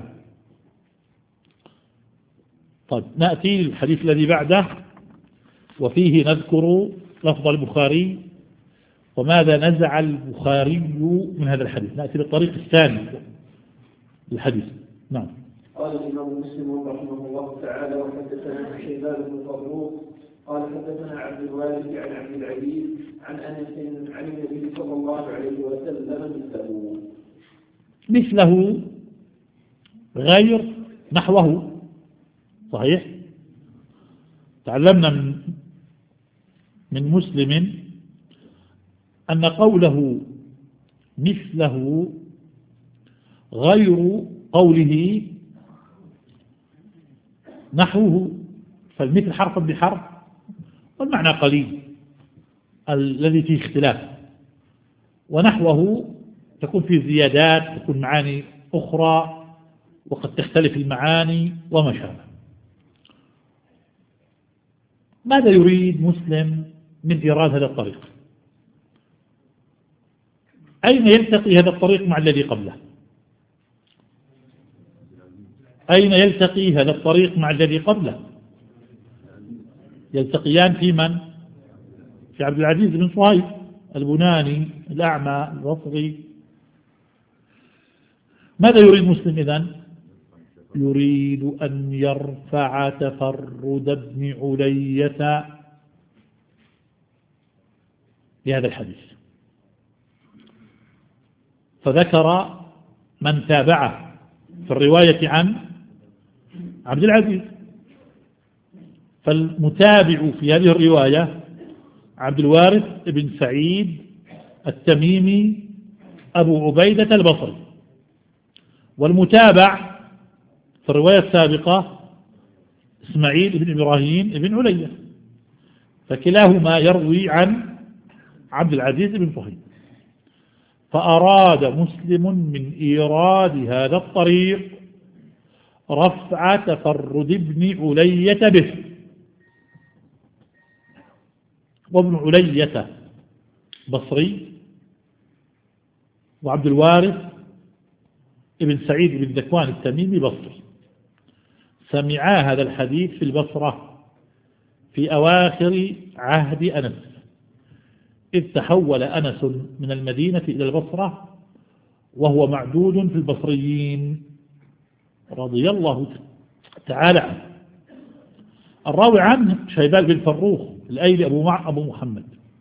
طيب نأتي للحديث الذي بعده، وفيه نذكر لفظ البخاري وماذا نزع البخاري من هذا الحديث. نأتي للطريق الثاني للحديث. نعم. قال الإمام مسلم رحمه الله تعالى وحدثنا شيبان بن فروخ قال حدثنا عبد الوارث عن عبد العزيز عن أنس عن النبي صلى الله عليه وسلم مثله غير نحوه. صحيح. تعلمنا من مسلم أن قوله مثله غير قوله نحوه فالمثل حرفا بحرف والمعنى قليل الذي فيه اختلاف، ونحوه تكون فيه زيادات، تكون معاني أخرى وقد تختلف المعاني وما شابه. ماذا يريد مسلم من إيراد هذا الطريق؟ أين يلتقي هذا الطريق مع الذي قبله؟ أين يلتقي هذا الطريق مع الذي قبله؟ يلتقيان في من؟ في عبد العزيز بن صهيب البناني الأعمى البصري. ماذا يريد مسلم إذن؟ يريد أن يرفع تفرد ابن علية لهذا الحديث، فذكر من تابعه في الرواية عن عبد العزيز، فالمتابع في هذه الرواية عبد الوارث بن سعيد التميمي أبو عبيدة البصري، والمتابع في الرواية السابقة إسماعيل بن إبراهيم بن علية، فكلاهما يروي عن عبد العزيز بن صهيب. فأراد مسلم من إيراد هذا الطريق رفع تفرد ابن علية به، وابن علية بصري، وعبد الوارث ابن سعيد بن ذكوان التميمي بصري، سمعا هذا الحديث في البصرة في أواخر عهد أنس، إذ تحول أنس من المدينة إلى البصرة وهو معدود في البصريين رضي الله تعالى عنه. الراوي عنه شيبان بن فروخ الأيلي أبو محمد.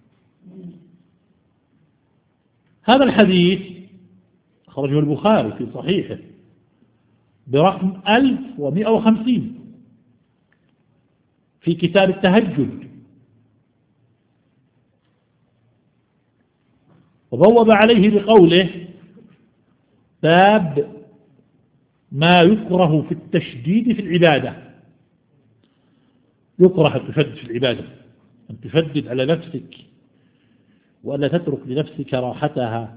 هذا الحديث خرجه البخاري في صحيحه برقم 1150 في كتاب التهجد، وبوب عليه بقوله: باب ما يكره في التشديد في العبادة. يكره التشدد في العبادة، أن تشدد على نفسك وألا تترك لنفسك راحتها.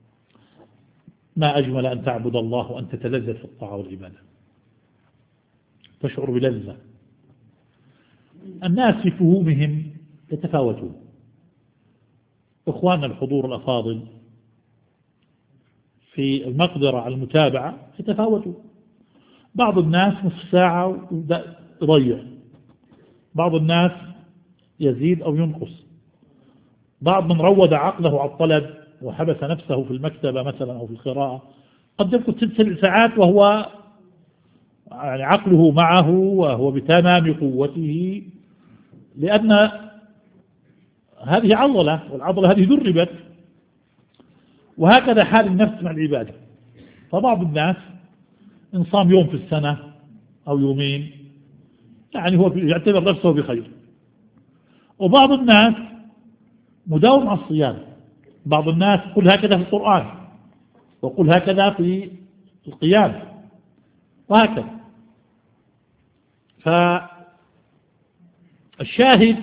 ما أجمل أن تعبد الله وأن تتلذذ في الطاعة والعبادة، تشعر بلذة. الناس في فهومهم يتفاوتون. إخواننا الحضور الأفاضل في المقدرة على المتابعة يتفاوتون. بعض الناس نصف ساعة يضيع، بعض الناس يزيد أو ينقص، بعض من روض عقله على الطلب وحبس نفسه في المكتبة مثلا أو في القراءة قد يمكن 6 ساعات وهو يعني عقله معه وهو بتمام قوته، لأن هذه عضلة، والعضلة هذه دربت. وهكذا حال النفس مع العبادة. فبعض الناس إن صام يوم في السنة أو يومين يعني هو يعتبر نفسه بخير، وبعض الناس مداوم على الصيام. بعض الناس قل هكذا في القرآن، وقل هكذا في القيام، وهكذا. فالشاهد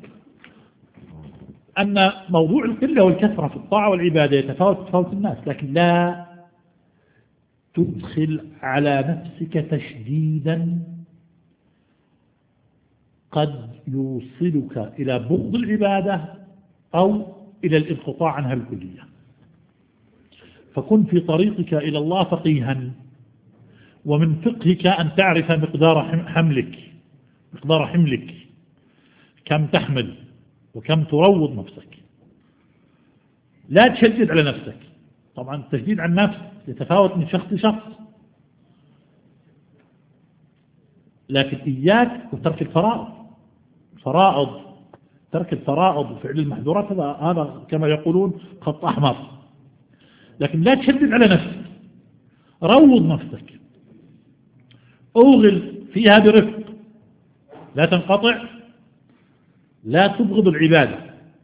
أن موضوع القلة والكثرة في الطاعة والعبادة يتفاوت الناس، لكن لا تدخل على نفسك تشديدا قد يوصلك إلى بغض العبادة أو إلى الانقطاع عنها الكلية. فكن في طريقك إلى الله فقيها، ومن فقهك أن تعرف مقدار حملك، كم تحمل وكم تروض نفسك. لا تشدد على نفسك. طبعا التشديد على النفس يتفاوت من شخص لشخص، لكن إياك وترك ترك الفرائض وفعل المحظورات، هذا كما يقولون خط أحمر. لكن لا تشدد على نفسك، روض نفسك، أوغل فيها برفق، لا تنقطع، لا تبغض العبادة.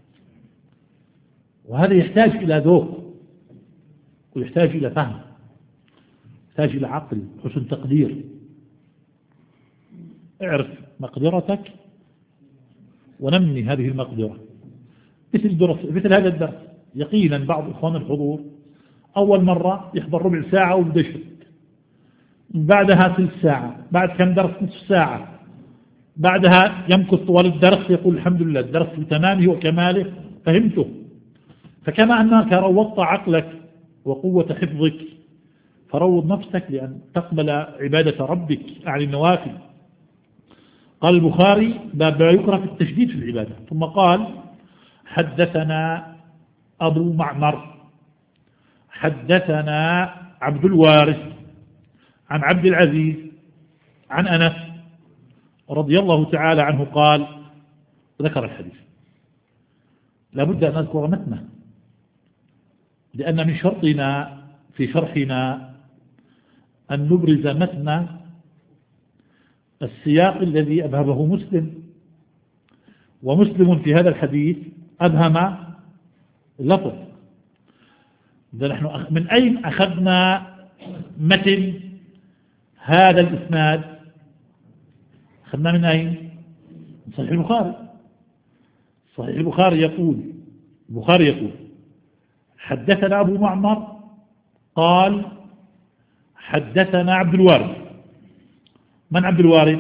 وهذا يحتاج إلى ذوق، ويحتاج إلى فهم، يحتاج إلى عقل، حسن تقدير. اعرف مقدرتك ونمي هذه المقدرة. مثل هذا الدرس يقينا بعض إخوان الحضور أول مرة يحضر ربع ساعة وبدأ يشد، بعدها ثلث ساعة، بعد كم درس نصف ساعة، بعدها يمكث طوال الدرس يقول الحمد لله الدرس بتمامه وكماله فهمته. فكما أنك روضت عقلك وقوة حفظك فروض نفسك لأن تقبل عبادة ربك عن النوافل. قال البخاري باب لا يكره في التشديد في العبادة. ثم قال حدثنا أبو معمر حدثنا عبد الوارث عن عبد العزيز عن أنس رضي الله تعالى عنه قال، ذكر الحديث. لابد أن نذكر متنه لأن من شرطنا في شرحنا أن نبرز متن السياق الذي أبهمه مسلم، ومسلم في هذا الحديث أبهم اللفظ. نحن من أين أخذنا متن هذا الإسناد؟ أخذنا من أين؟ من صحيح البخاري. صحيح البخاري يقول حدثنا أبو معمر قال حدثنا عبد الوارث. من عبد الوارث؟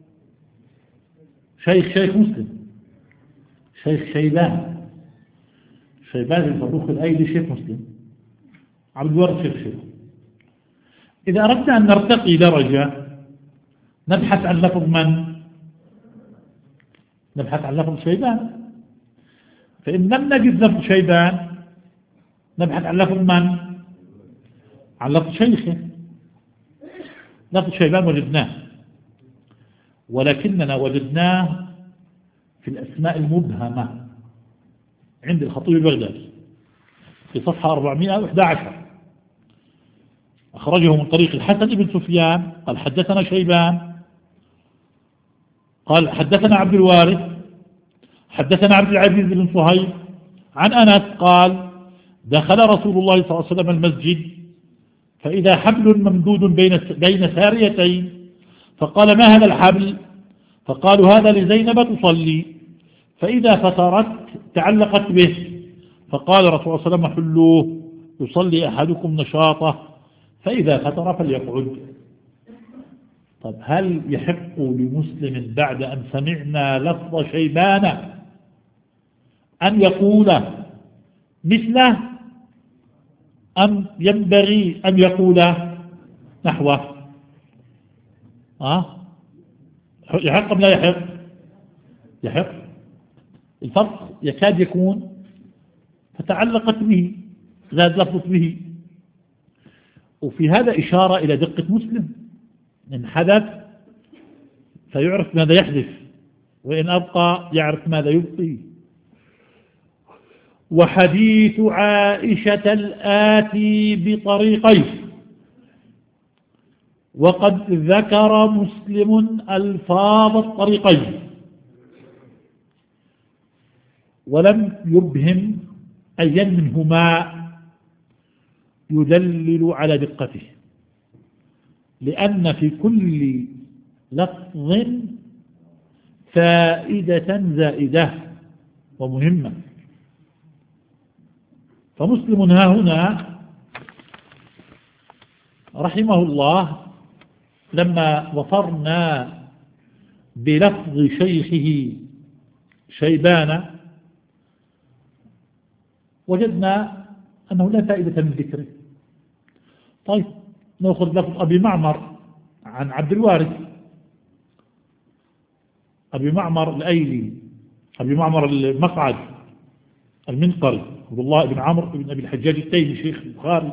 شيخ مسلم، شيخ شيبان الفروخ الأيدي شيخ مسلم، عبد الوارث شيخ. إذا أردنا أن نرتقي درجة نبحث عن لفظ من؟ نبحث عن لفظ شيبان. فإن لم نجد لفظ شيبان نبحث عن لفظ من؟ عن لفظ شيخه. لفظ شيبان وجدناه، ولكننا وجدناه في الأسماء المبهمة عند الخطيب البغدادي في صفحة 411. أخرجه من طريق الحسن بن سفيان قال حدثنا شيبان قال حدثنا عبد الوارث حدثنا عبد العزيز بن صهيب عن أنس قال دخل رسول الله صلى الله عليه وسلم المسجد فإذا حبل ممدود بين ساريتين فقال ما هذا الحبل؟ فقالوا هذا لزينب تصلي، فإذا فترت تعلقت به، فقال رسول الله صلى الله عليه وسلم حلوه يصلي أحدكم نشاطه فإذا فتر فليقعد. طب هل يحق لمسلم بعد أن سمعنا لفظ شيبان أن يقول مثله أم ينبغي أن يقول نحوه؟ يحق أم لا يحق؟ يحق. الفرق يكاد يكون فتعلقت به زاد لفظت به. وفي هذا إشارة إلى دقة مسلم، إن حدث فيعرف ماذا يحدث، وإن أبقى يعرف ماذا يبقي. وحديث عائشة الآتي بطريقين، وقد ذكر مسلم ألفاظ الطريقين ولم يبهم أيا منهما يدلل على دقته، لأن في كل لفظ فائدة زائدة ومهمة. فمسلم ها هنا رحمه الله لما وفرنا بلفظ شيخه شيبان وجدنا أنه لا فائدة من ذكره. طيب نأخذ لفظ أبي معمر عن عبد الوارث. أبي معمر الأيلي، أبي معمر المقعد المنقري عبد الله بن عمرو بن أبي الحجاج التيمي شيخ البخاري،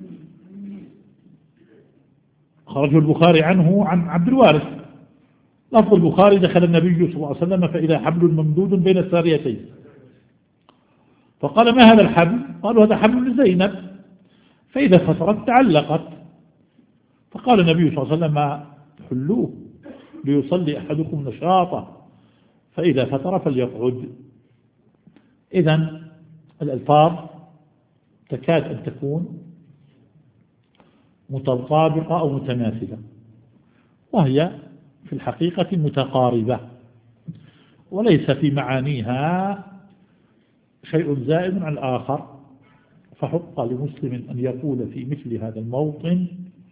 خرجه البخاري عنه عن عبد الوارث. لفظ البخاري دخل النبي صلى الله عليه وسلم فإذا حبل ممدود بين الساريتين، فقال ما هذا الحبل؟ قالوا هذا حبل لزينب، فإذا فترت تعلقت، فقال النبي صلى الله عليه وسلم حلوه ليصلي أحدكم نشاطه فإذا فتر فليقعد. إذن الألفاظ تكاد أن تكون متطابقة أو متماثلة، وهي في الحقيقة متقاربة وليس في معانيها شيء زائد عن الآخر، فحق لمسلم أن يقول في مثل هذا الموطن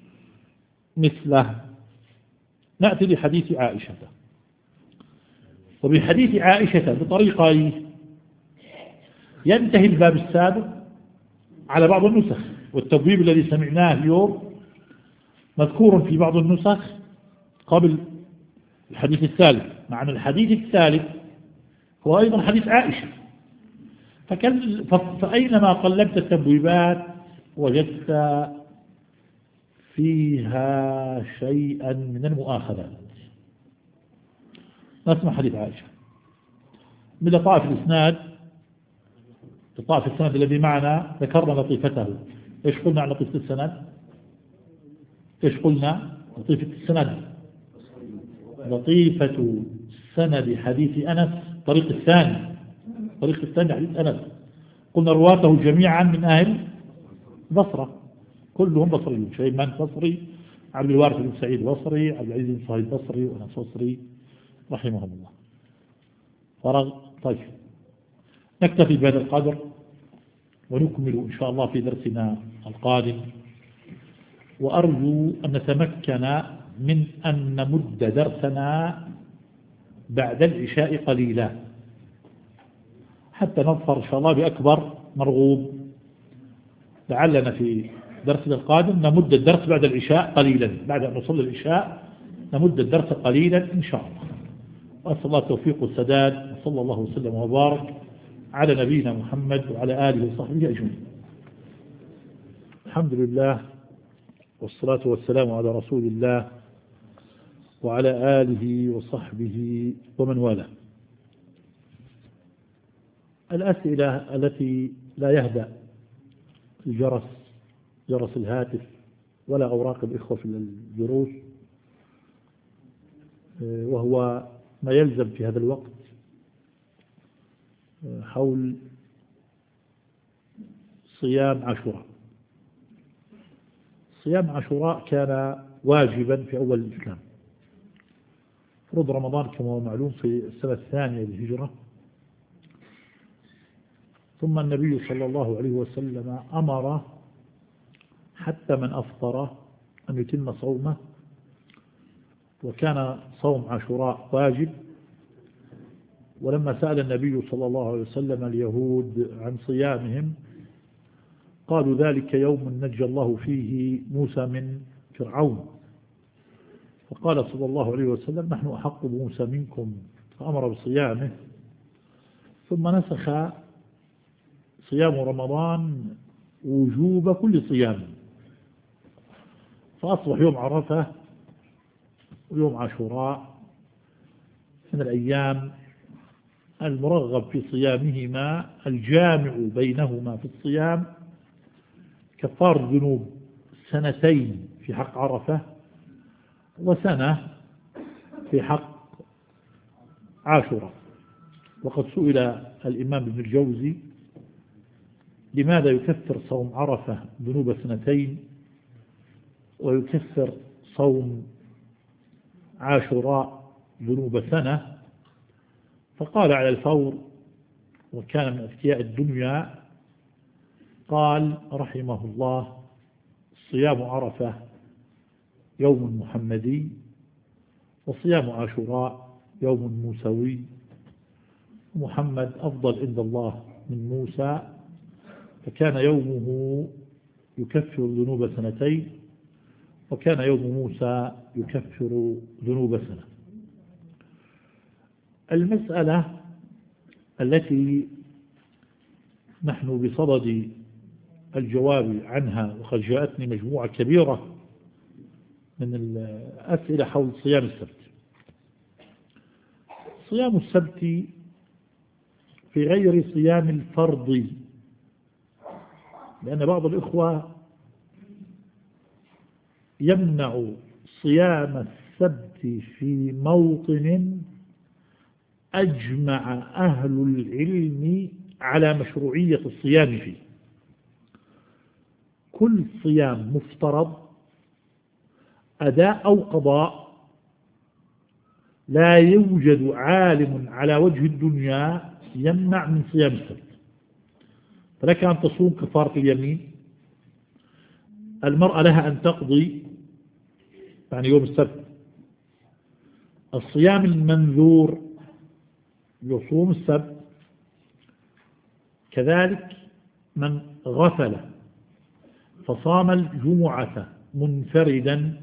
مثله. نأتي لحديث عائشة. وبحديث عائشة بطريقة ينتهي الباب السابق على بعض النسخ، والتبويب الذي سمعناه اليوم مذكور في بعض النسخ قبل الحديث الثالث، مع أن الحديث الثالث هو أيضا حديث عائشة. فأينما قلبت التبويبات وجدت فيها شيئا من المؤاخذات. نسمع حديث عائشة من لطائف الإسناد. لطائف السند الذي معنا ذكرنا لطيفته. إيش قلنا عن لطيفة السند؟ إيش قلنا؟ لطيفة السند لطيفة سند حديث أنس طريق الثاني حديث أنس. قلنا رواته جميعا من أهل بصرة، كلهم بصريون. شيبان بصري، عبد الوارث بن سعيد بصري، عبد العزيز بن صهيب بصري، وأنس بصري رحمهم الله. فرغ. طيب نكتفي بهذا القدر ونكمل إن شاء الله في درسنا القادم، وأرجو أن نتمكن من أن نمد درسنا بعد العشاء قليلا حتى نظفر إن شاء الله بأكبر مرغوب. لعلنا في درسنا القادم نمد الدرس بعد العشاء قليلا، بعد أن نصلي العشاء نمد الدرس قليلا إن شاء الله. وأسأل الله التوفيق والسداد، وصلى الله وسلم وبارك على نبينا محمد وعلى آله وصحبه أجمعين. الحمد لله والصلاة والسلام على رسول الله وعلى آله وصحبه ومن والاه. الأسئلة التي لا يهدأ جرس الهاتف ولا أوراق الإخوة في الدروس، وهو ما يلزم في هذا الوقت حول صيام عاشوراء. صيام عاشوراء كان واجبا في أول الإسلام. فرض رمضان كما هو معلوم في السنة الثانية للهجرة، ثم النبي صلى الله عليه وسلم أمر حتى من أفطر أن يتم صومه، وكان صوم عاشوراء واجب. ولما سأل النبي صلى الله عليه وسلم اليهود عن صيامهم قالوا ذلك يوم نجى الله فيه موسى من فرعون، فقال صلى الله عليه وسلم نحن أحق بموسى منكم، فأمر بصيامه. ثم نسخ صيام رمضان وجوب كل صيام، فأصبح يوم عرفة ويوم عاشوراء من الأيام المرغب في صيامهما، الجامع بينهما في الصيام كفار الذنوب 2 سنين في حق عرفة، وسنة في حق عاشوراء. وقد سئل الإمام ابن الجوزي لماذا يكفر صوم عرفة ذنوب 2 ويكفر صوم عاشوراء ذنوب 1 سنة؟ فقال على الفور، وكان من أذكياء الدنيا، قال رحمه الله صيام عرفة يوم محمدي، وصيام عاشوراء يوم موسوي، محمد أفضل عند الله من موسى، فكان يومه يكفر ذنوب 2 وكان يوم موسى يكفر ذنوب 1 سنة. المسألة التي نحن بصدد الجواب عنها، وقد جاءتني مجموعة كبيرة من الأسئلة حول صيام السبت. صيام السبت في غير صيام الفرض، لأن بعض الإخوة يمنع صيام السبت في موطن أجمع أهل العلم على مشروعية الصيام فيه. كل صيام مفترض أداء أو قضاء لا يوجد عالم على وجه الدنيا يمنع من صيام السبت، فلك أن تصوم كفارة اليمين. المرأة لها أن تقضي يعني يوم السبت الصيام المنذور يصوم السبت. كذلك من غفل فصام الجمعة منفردا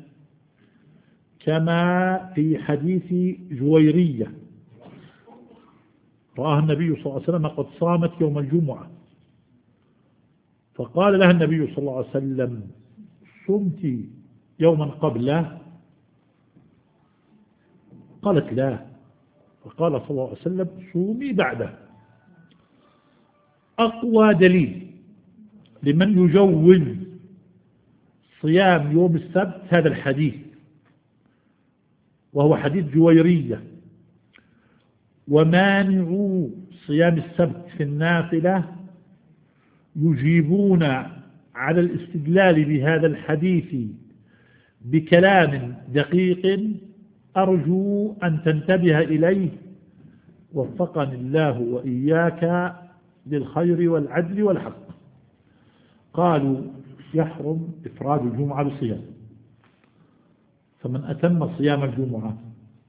كما في حديث جويرية رآها النبي صلى الله عليه وسلم قد صامت يوم الجمعة، فقال لها النبي صلى الله عليه وسلم صمت يوما قبله؟ قالت لا، فقال صلى الله عليه وسلم صومي بعده. أقوى دليل لمن يجوز صيام يوم السبت هذا الحديث، وهو حديث جويرية: ومانعوا صيام السبت في النافلة يجيبون على الاستدلال بهذا الحديث بكلام دقيق أرجو أن تنتبه إليه وفقني الله وإياك للخير والعدل والحق. قالوا يحرم إفراد الجمعة بصيام، فمن أتم صيام الجمعة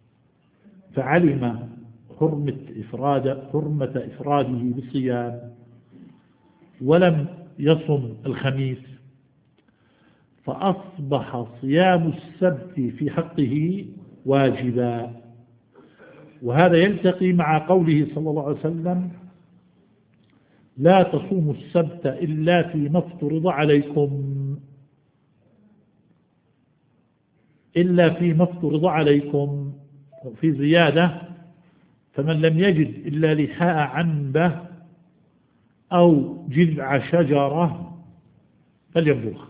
فعلم حرمة إفراده بالصيام ولم يصم الخميس فأصبح صيام السبت في حقه واجبا. وهذا يلتقي مع قوله صلى الله عليه وسلم لا تصوموا السبت إلا فيما افترض عليكم، إلا فيما افترض عليكم. وفي زيادة فمن لم يجد إلا لحاء عنبة أو جذع شجرة فليمضغ،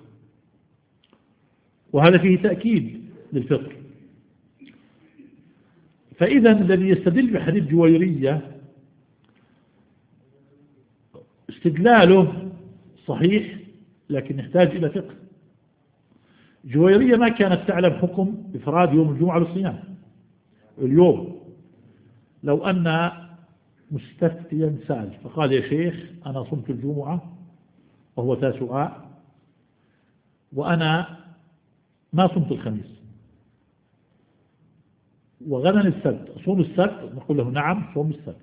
وهذا فيه تأكيد للفطر. فإذا الذي يستدل بحديث جويرية استدلاله صحيح لكن يحتاج إلى فقه. جويرية ما كانت تعلم حكم إفراد يوم الجمعة بالصيام. اليوم لو أن مستفتيا سأل فقال يا شيخ أنا صمت الجمعة وهو تاسعاء وأنا ما صمت الخميس وغدا السبت، أصوم السبت؟ نقول له نعم صوم السبت.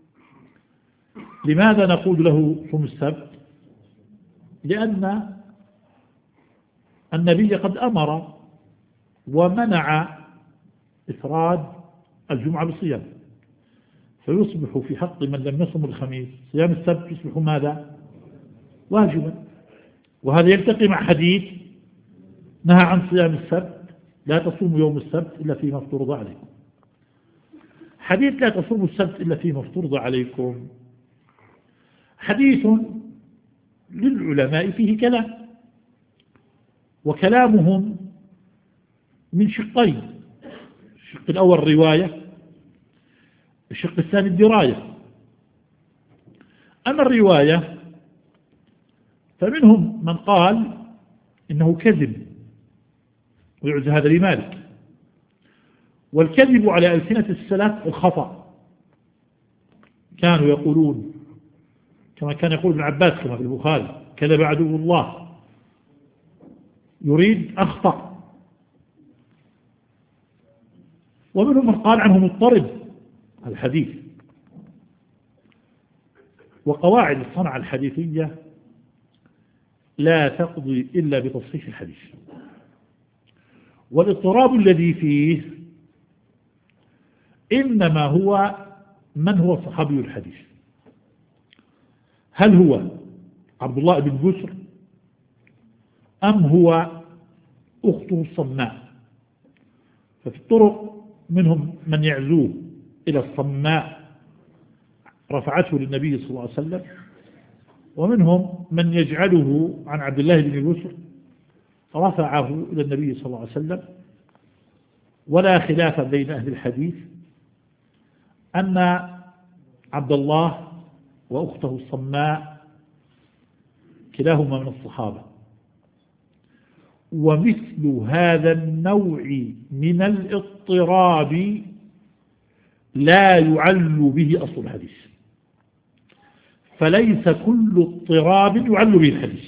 لماذا نقول له صوم السبت؟ لأن النبي قد أمر ومنع إفراد الجمعة بالصيام، فيصبح في حق من لم يصم الخميس صيام السبت يصبح ماذا؟ واجبا. وهذا يلتقي مع حديث نهى عن صيام السبت لا تصوموا يوم السبت إلا فيما افترض عليكم. حديث لا تصوموا السبت إلا فيما افترض عليكم حديث للعلماء فيه كلام، وكلامهم من شقين: الشق الأول رواية، الشق الثاني الدراية. أما الرواية فمنهم من قال إنه كذب ويعز هذا لمالك، والكذب على ألسنة السلف الخطأ. كانوا يقولون كما كان يقول ابن عباس كما في البخاري كذب عدو الله، يريد أخطأ. ومنهم من قال عنه مضطرب الحديث. وقواعد الصنعة الحديثية لا تقضي إلا بتصحيح الحديث، والاضطراب الذي فيه إنما هو من هو صحابي الحديث. هل هو عبد الله بن بسر أم هو أخته الصماء؟ ففي الطرق منهم من يعزوه إلى الصماء رفعته للنبي صلى الله عليه وسلم، ومنهم من يجعله عن عبد الله بن بسر رفعه إلى النبي صلى الله عليه وسلم. ولا خلاف بين أهل الحديث أن عبد الله وأخته الصماء كلاهما من الصحابة. ومثل هذا النوع من الاضطراب لا يعل به أصل الحديث، فليس كل اضطراب يعل به الحديث.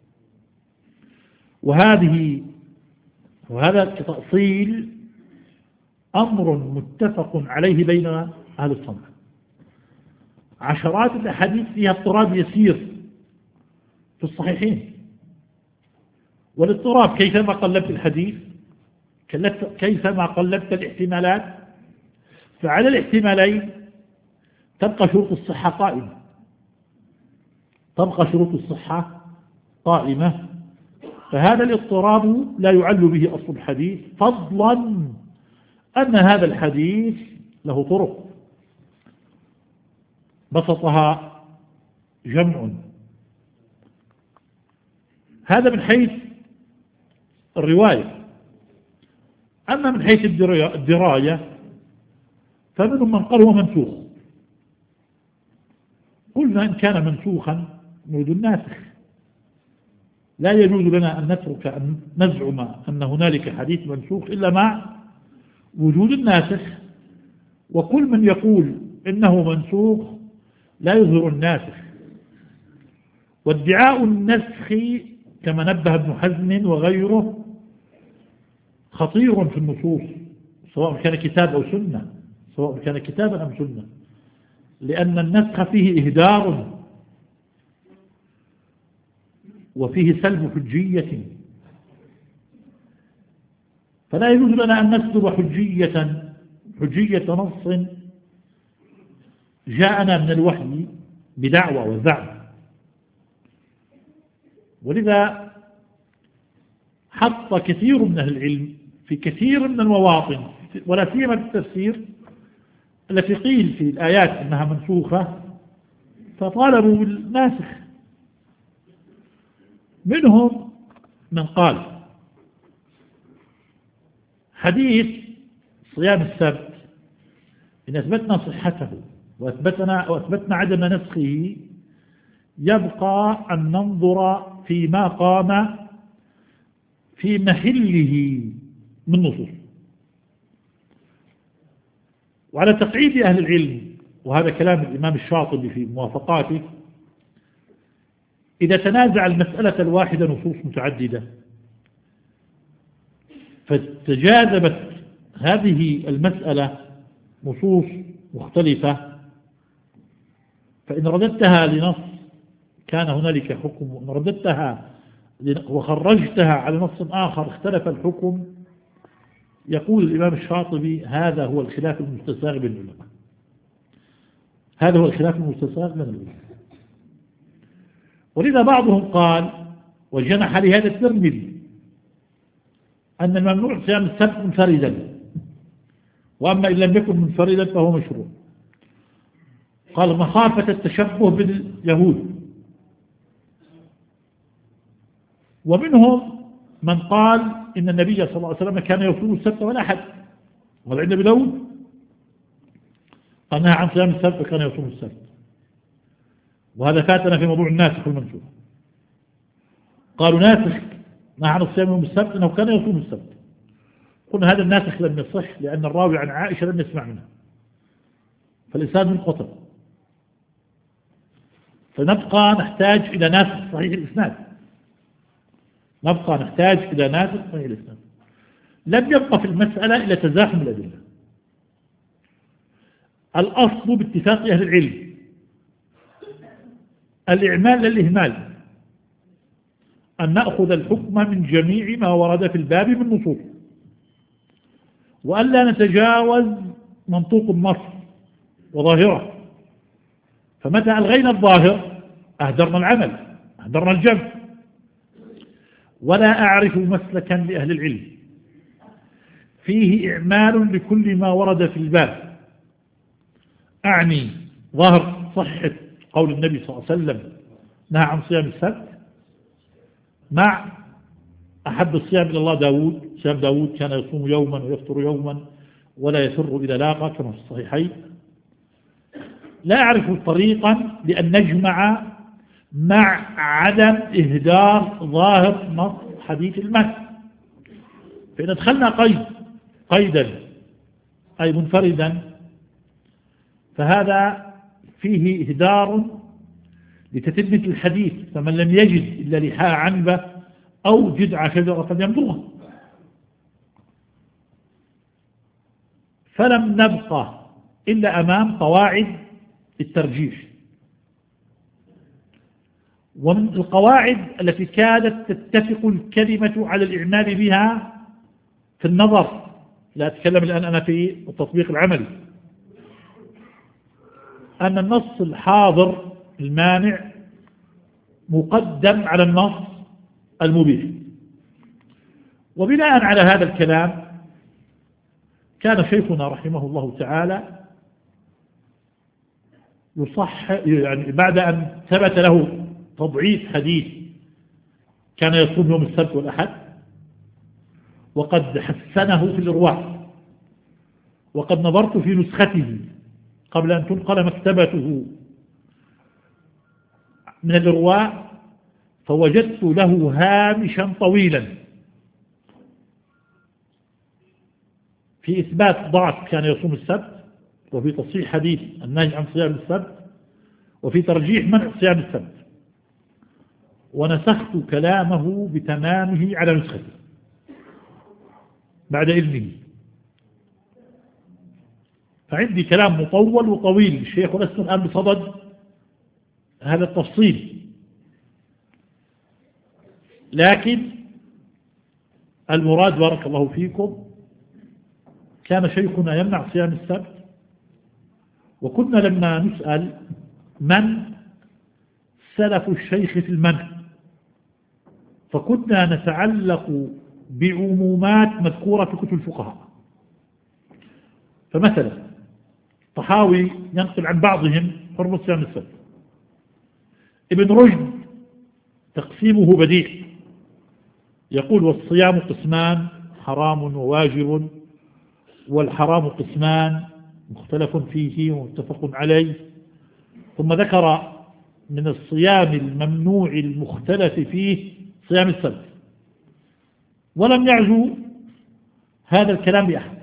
وهذا كتأصيل أمر متفق عليه بين أهل الصنعة. عشرات الأحاديث فيها اضطراب يسير في الصحيحين، والاضطراب كيفما قلبت الحديث، كيفما قلبت الاحتمالات، فعلى الاحتمالين تبقى شروط الصحة قائمة. فهذا الاضطراب لا يعل به أصل الحديث، فضلا أن هذا الحديث له طرق بسطها جمع. هذا من حيث الرواية. أما من حيث الدراية فمنهم من قال هو منسوخ. قلنا إن كان منسوخا نريد الناسخ، لا يجوز لنا أن نترك أن نزعم أن هنالك حديث منسوخ إلا مع وجود الناسخ. وكل من يقول إنه منسوخ لا يظهر الناسخ. وادعاء النسخ كما نبه ابن حزم وغيره خطير في النصوص، سواء كان كتاب أو سنة، سواء كان كتابا أم سنة، لأن النسخ فيه إهدار وفيه سلب حجية، فلا يجوز لنا أن نسلب حجية نص جاءنا من الوحي بدعوى وزعم. ولذا حط كثير من أهل العلم في كثير من المواطن، ولا سيما في التفسير التي قيل في الآيات أنها منسوخة، فطالبوا بالناسخ. منهم من قال حديث صيام السبت إن أثبتنا صحته وأثبتنا عدم نسخه يبقى أن ننظر فيما قام في محله من نصوص. وعلى تقعيد أهل العلم، وهذا كلام الإمام الشاطبي في موافقاته، إذا تنازع المسألة الواحدة نصوص متعددة فتجاذبت هذه المسألة نصوص مختلفة، فإن رددتها لنص كان هنالك حكم، وإن رددتها وخرجتها على نص آخر اختلف الحكم، يقول الإمام الشاطبي هذا هو الخلاف المستساغ بين العلماء. هذا هو الخلاف المستساغ بين العلماء. ولذا بعضهم قال وجنح لهذا الترمذي أن الممنوع صيام السبت منفردا، وأما إن لم يكن منفردا فهو مشروع. قال مخافة التشبه باليهود. ومنهم من قال إن النبي صلى الله عليه وسلم كان يصوم السبت ولا أحد، وهذا عند أبي داود قال نهى عن صيام السبت وكان يصوم السبت. وهذا فاتنا في موضوع الناسخ والمنسوخ. قالوا ناسخ نهى عن الصيام يوم السبت أنه كان يصوم السبت. قلنا هذا الناسخ لم يصح لأن الراوي عن عائشة لم يسمع منها، فالإسناد منقطع، فنبقى نحتاج إلى ناسخ صحيح الإسناد. لم يبقى في المسألة إلا تزاحم الأدلة. الأصل باتفاق أهل العلم الإعمال للإهمال، أن نأخذ الحكم من جميع ما ورد في الباب من نصوص، وأن لا نتجاوز منطوق النص وظاهره. فمتى ألغينا الظاهر أهدرنا العمل، أهدرنا الجمع. ولا أعرف مسلكا لأهل العلم فيه إعمال لكل ما ورد في الباب، أعني ظاهر صحة قول النبي صلى الله عليه وسلم نهى عن صيام السبت مع أحب الصيام إلى الله داود، صيام داود كان يصوم يوما ويفطر يوما ولا يفر إلى لاقة كما في الصحيحين. لا أعرف طريقا لأن نجمع مع عدم إهدار ظاهر نص حديث المهد. فإن أدخلنا قيدا أي منفردا فهذا فيه إهدار لتتمة الحديث، فمن لم يجد إلا لحاء عنبة أو جذع شجرة فليمضغها. فلم نبقى إلا أمام قواعد الترجيح. ومن القواعد التي كادت تتفق الكلمة على الإعمال بها في النظر، لا أتكلم الآن أنا في التطبيق العملي، أن النص الحاضر المانع مقدم على النص المبيح. وبناء على هذا الكلام كان شيخنا رحمه الله تعالى يصح، يعني بعد أن ثبت له تضعيف حديث كان يصوم يوم السبت والأحد، وقد حسنه في الإرواح، وقد نظرت في نسخته قبل أن تنقل مكتبته من الإرواء فوجدت له هامشا طويلا في إثبات ضعف كان يصوم السبت، وفي تصحيح حديث النهي عن صيام السبت، وفي ترجيح منع صيام السبت. ونسخت كلامه بتمامه على نسخته بعد إذنه. فعندي كلام مطول وطويل الشيخ، ولست الآن بصدد هذا التفصيل، لكن المراد بارك الله فيكم كان شيخنا يمنع صيام السبت، وكنا لما نسأل من سلف الشيخ في المنع فكنا نتعلق بعمومات مذكورة في كتب الفقهاء. فمثلا الطحاوي ينقل عن بعضهم حرمة صيام السبت، ابن رشد تقسيمه بديع، يقول والصيام قسمان حرام وواجب، والحرام قسمان مختلف فيه ومتفق عليه. ثم ذكر من الصيام الممنوع المختلف فيه صيام السبت، ولم يعزو هذا الكلام بأحد.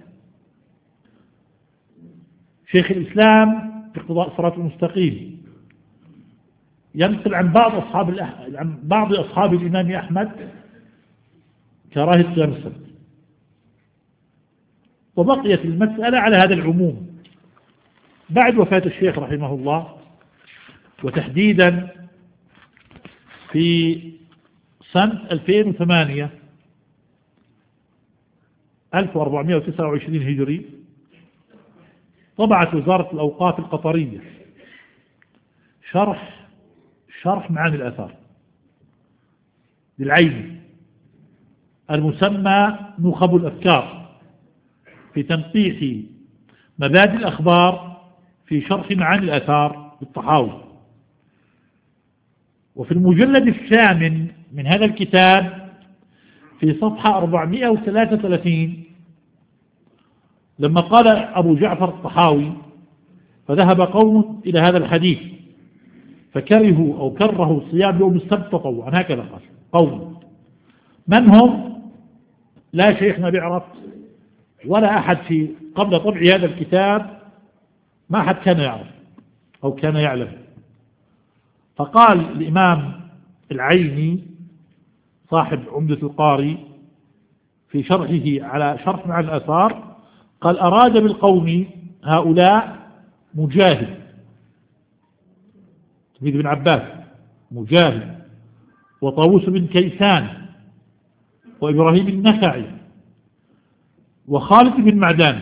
شيخ الإسلام في اقتضاء الصراط المستقيم ينقل عن بعض أصحاب الإمام أحمد كراهة صيام السبت، وبقيت المسألة على هذا العموم. بعد وفاة الشيخ رحمه الله، وتحديدا في سنة 2008 1429 هجري، طبعت وزارة الأوقاف القطرية شرح معاني الآثار للعين المسمى نخب الأفكار في تنقيح مبادئ الأخبار في شرح معاني الآثار بالطحاوي. وفي المجلد الثامن من هذا الكتاب في صفحة 433 لما قال أبو جعفر الطحاوي فذهب قوم إلى هذا الحديث فكرهوا أو كرهوا صيام يوم السبت تطوعا، هكذا قال قوم. من هم؟ لا شيخنا بيعرف ولا أحد في قبل طبع هذا الكتاب، ما أحد كان يعرف أو كان يعلم. فقال الإمام العيني صاحب عمدة القاري في شرحه على شرح معاني الآثار، قال أراد بالقوم هؤلاء مجاهد تلميذ ابن عباس، مجاهد وطاووس بن كيسان وإبراهيم النخعي وخالد بن معدان.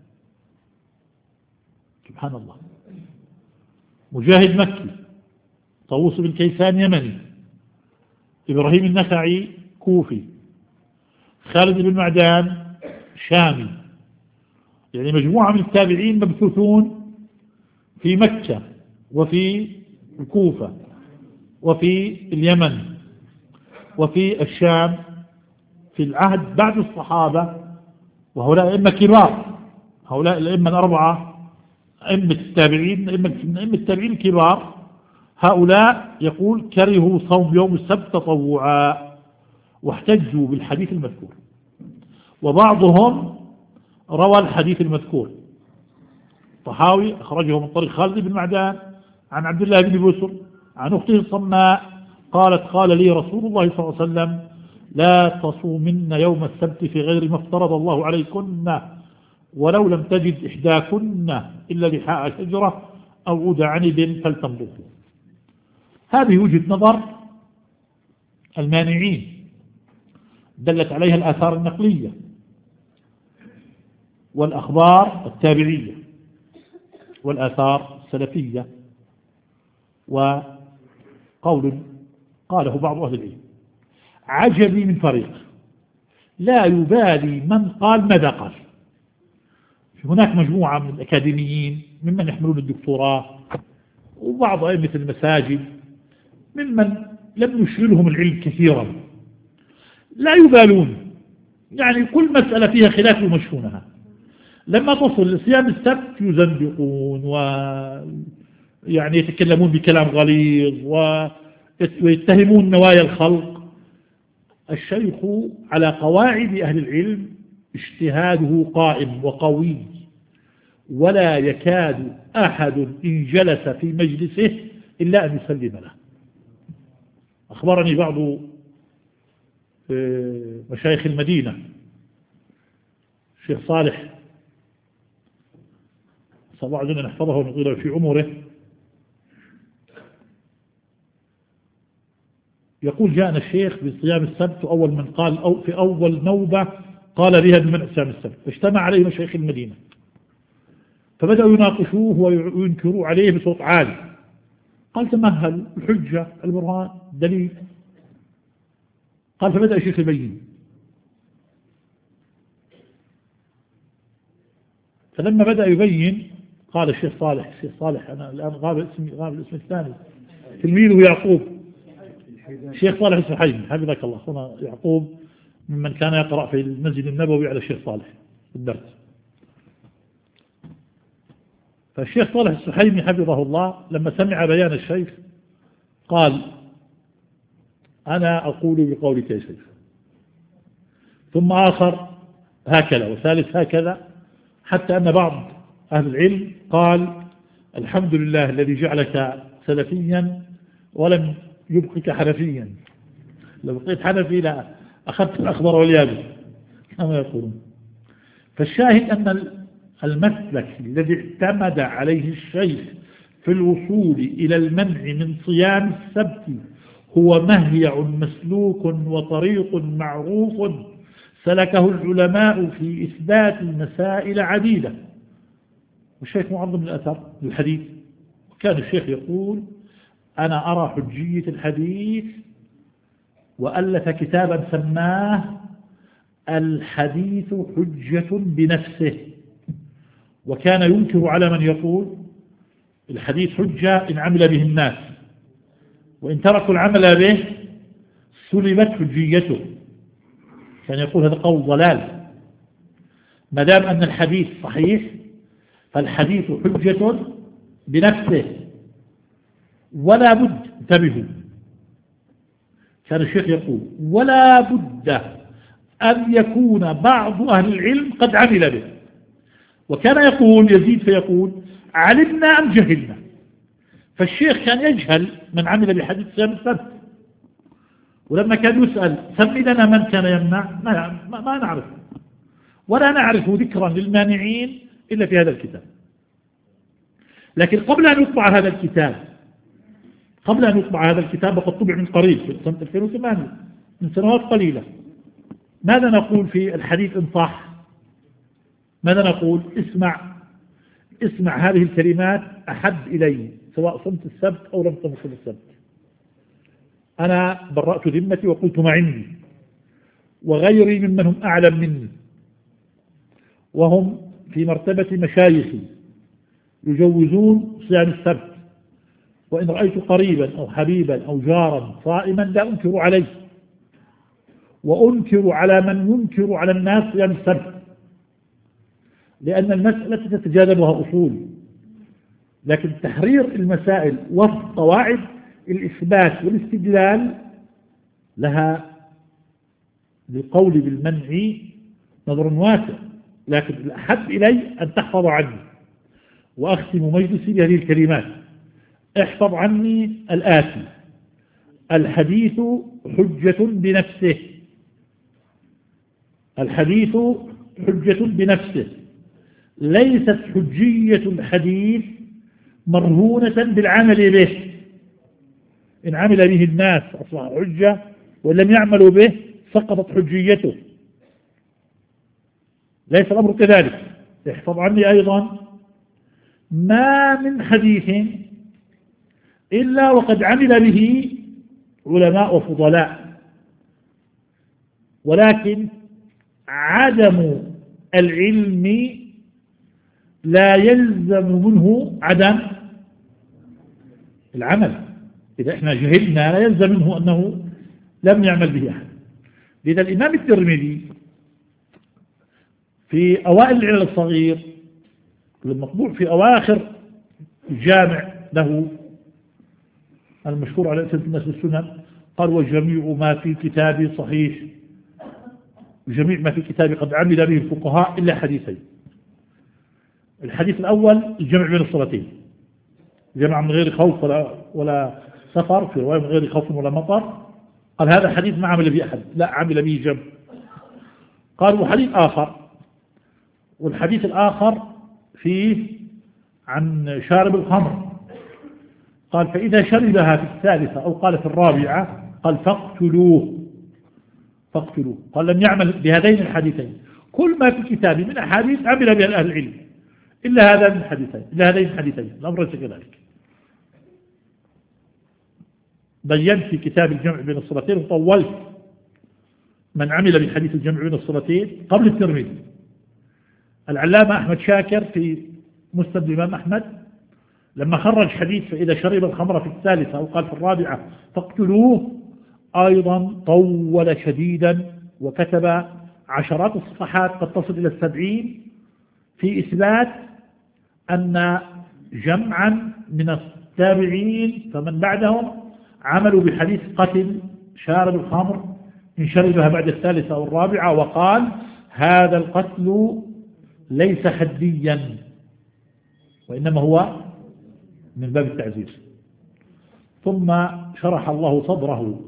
سبحان الله، مجاهد مكي، طاووس بن كيسان يمني، إبراهيم النخعي كوفي، خالد بن معدان شامي، يعني مجموعة من التابعين مبثوثون في مكة وفي الكوفة وفي اليمن وفي الشام في العهد بعد الصحابة، وهؤلاء أئمة كبار، هؤلاء الأئمة الأربعة أئمة التابعين، أئمة التابعين الكبار، هؤلاء يقول كرهوا صوم يوم السبت تطوعا واحتجوا بالحديث المذكور، وبعضهم روى الحديث المذكور الطحاوي أخرجه من طريق خالد بن معدان عن عبد الله بن بسر عن أخته الصماء قالت قال لي رسول الله صلى الله عليه وسلم لا تصومن يوم السبت في غير ما افترض الله عليكن ولو لم تجد إحداكن إلا لحاء شجرة أو عود عنب فلتنظفه. هذه وجهة نظر المانعين دلت عليها الآثار النقلية والأخبار التابعية والآثار السلفية، وقول قاله بعض أهل العلم. عجبي من فريق لا يبالي من قال ماذا قال. هناك مجموعة من الأكاديميين ممن يحملون الدكتوراه وبعض أئمة المساجد ممن لم يشغلهم العلم كثيرا لا يبالون، يعني كل مسألة فيها خلاف يمشونها. لما تصل لصيام السبت يزندقون ويعني يتكلمون بكلام غليظ ويتهمون نوايا الخلق. الشيخ على قواعد أهل العلم اجتهاده قائم وقوي، ولا يكاد أحد إن جلس في مجلسه إلا أن يسلم له. أخبرني بعض مشايخ المدينة الشيخ صالح صلى الله عليه وسلم نحفظه ونطيله في عمره، يقول جاءنا الشيخ بصيام السبت، وأول من قال أو في أول نوبة قال بها بمنع صيام السبت، فاجتمع عليه مشايخ المدينة فبدأوا يناقشوه وينكروا عليه بصوت عالي. قال تمهل، الحجة البرهان دليل. قال فبدأ الشيخ يبين، فلما بدأ يبين قال الشيخ صالح أنا الآن غاب الاسم الثاني، تلميذه يعقوب، الشيخ صالح السحيمي حفظك الله، أخونا يعقوب ممن كان يقرأ في المسجد النبوي على الشيخ صالح في الدرس. فالشيخ صالح السحيمي حفظه الله لما سمع بيان الشيخ قال أنا أقول بقولك يا شيخ، ثم آخر هكذا وثالث هكذا، حتى أن بعض أهل العلم قال الحمد لله الذي جعلك سلفيا ولم يبقك حنفيا، لو بقيت حنفي لا أخذت الأخضر واليابس كما يقولون. فالشاهد أن المسلك الذي اعتمد عليه الشيخ في الوصول إلى المنع من صيام السبت هو مهيع مسلوك وطريق معروف سلكه العلماء في إثبات مسائل عديدة. والشيخ معظم الأثر الحديث، وكان الشيخ يقول أنا أرى حجية الحديث، وألف كتابا سماه الحديث حجة بنفسه، وكان ينكر على من يقول الحديث حجة إن عمل به الناس، وإن تركوا العمل به سلبت حجيته. كان يقول هذا قول ضلال، ما دام أن الحديث صحيح فالحديث حجة بنفسه ولا بد، انتبهوا، كان الشيخ يقول ولا بد أن يكون بعض أهل العلم قد عمل به. وكان يقول يزيد فيقول علمنا أم جهلنا. فالشيخ كان يجهل من عمل بحديث صيام السبت، ولما كان يسأل سم لنا من كان يمنع ما نعرف، ولا نعرف ذكرا للمانعين إلا في هذا الكتاب. لكن قبل أن يطبع هذا الكتاب وقد طبع من قريب في سنة 2008 من سنوات قليلة، ماذا نقول في الحديث إن صح؟ ماذا نقول؟ اسمع هذه الكلمات أحب إلي سواء صمت السبت أو لم تصم السبت. أنا برأت ذمتي وقلت ما عندي، وغيري ممن هم أعلم مني وهم في مرتبة مشايخي يجوزون صيام السبت، وإن رأيت قريبا أو حبيبا أو جارا صائما لا أنكر عليه، وأنكر على من ينكر على الناس صيام السبت، لأن المسألة تتجاذبها أصول، لكن تحرير المسائل والقواعد الإثبات والاستدلال لها للقول بالمنع نظر واسع، لكن الأحب إلي أن تحفظ عني. وأختم مجلسي بهذه الكلمات. احفظ عني الآتي: الحديث حجة بنفسه. الحديث حجة بنفسه، ليست حجية الحديث مرهونة بالعمل به. إن عمل به الناس أصبح حجة، وإن لم يعملوا به سقطت حجيته. ليس الأمر كذلك. احفظ عني أيضا: ما من حديث إلا وقد عمل به علماء وفضلاء، ولكن عدم العلم لا يلزم منه عدم العمل. إذا احنا جهلنا لا يلزم منه أنه لم يعمل به أحد. لذا الإمام الترمذي في أوائل العلل الصغير المطبوع في أواخر الجامع له المشهور على أساس الناس السنن قال: وجميع ما في كتابي صحيح، جميع ما في كتابي قد عمل به الفقهاء إلا حديثين. الحديث الأول الجمع بين الصلاتين، جمع من غير خوف ولا سفر، في رواية من غير خوف ولا مطر. قال هذا حديث ما عمل به أحد، لا عمل به جمع. قال وحديث آخر، والحديث الآخر فيه عن شارب الخمر، قال فإذا شربها في الثالثة أو قال في الرابعة قال فاقتلوه. قال لم يعمل بهذين الحديثين. كل ما في كتابي من أحاديث عمل بها أهل العلم إلا هذين الحديثين. الأمر ليس كذلك. بينت في كتاب الجمع بين الصلاتين وطولت من عمل بحديث الجمع بين الصلاتين قبل الترمذي. العلامة أحمد شاكر في مسند الإمام أحمد لما خرج حديث فإذا شرب الخمر في الثالثة أو قال في الرابعة فاقتلوه أيضا طول شديدا، وكتب عشرات الصفحات قد تصل إلى 70 في إثبات أن جمعا من التابعين فمن بعدهم عملوا بحديث قتل شارب الخمر إن شربها بعد الثالثة أو الرابعة، وقال هذا القتل ليس حديا وإنما هو من باب التعزيز. ثم شرح الله صدره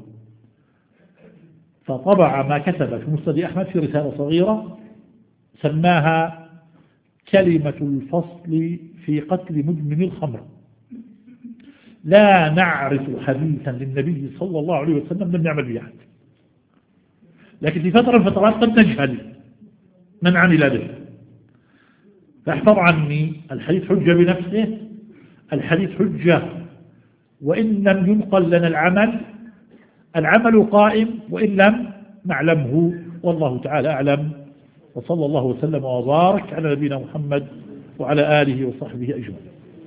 فطبع ما كتب في مسند أحمد في رسالة صغيرة سماها كلمة الفصل في قتل مدمن الخمر. لا نعرف حديثا للنبي صلى الله عليه وسلم لم يعمل به أحد، لكن في فترة من الفترات قد نجهل من عمل به. فاحفظ عني: الحديث حجة بنفسه، الحديث حجة وإن لم ينقل لنا العمل قائم وإن لم نعلمه، والله تعالى أعلم. وصلى الله وسلم وبارك على نبينا محمد وعلى آله وصحبه أجمعين.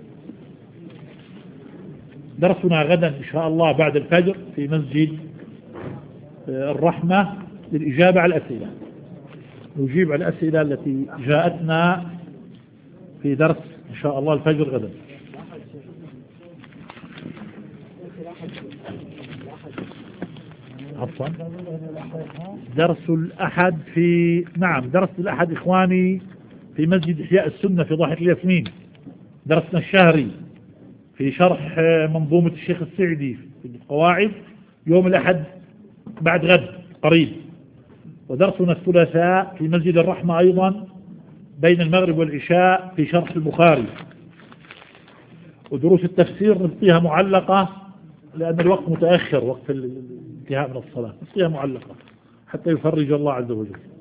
درسنا غدا إن شاء الله بعد الفجر في مسجد الرحمة للإجابة على الأسئلة، نجيب على الأسئلة التي جاءتنا في درس إن شاء الله الفجر غدا. عفوا درس الأحد درس الأحد إخواني في مسجد إحياء السنة في ضاحية الياسمين، درسنا الشهري في شرح منظومة الشيخ السعدي في القواعد يوم الأحد بعد غد قريب، ودرسنا الثلاثاء في مسجد الرحمة أيضا بين المغرب والعشاء في شرح البخاري. ودروس التفسير نبقيها معلقة لأن الوقت متأخر، وقت الانتهاء من الصلاة نبقيها معلقة حتى يفرج الله عز وجل.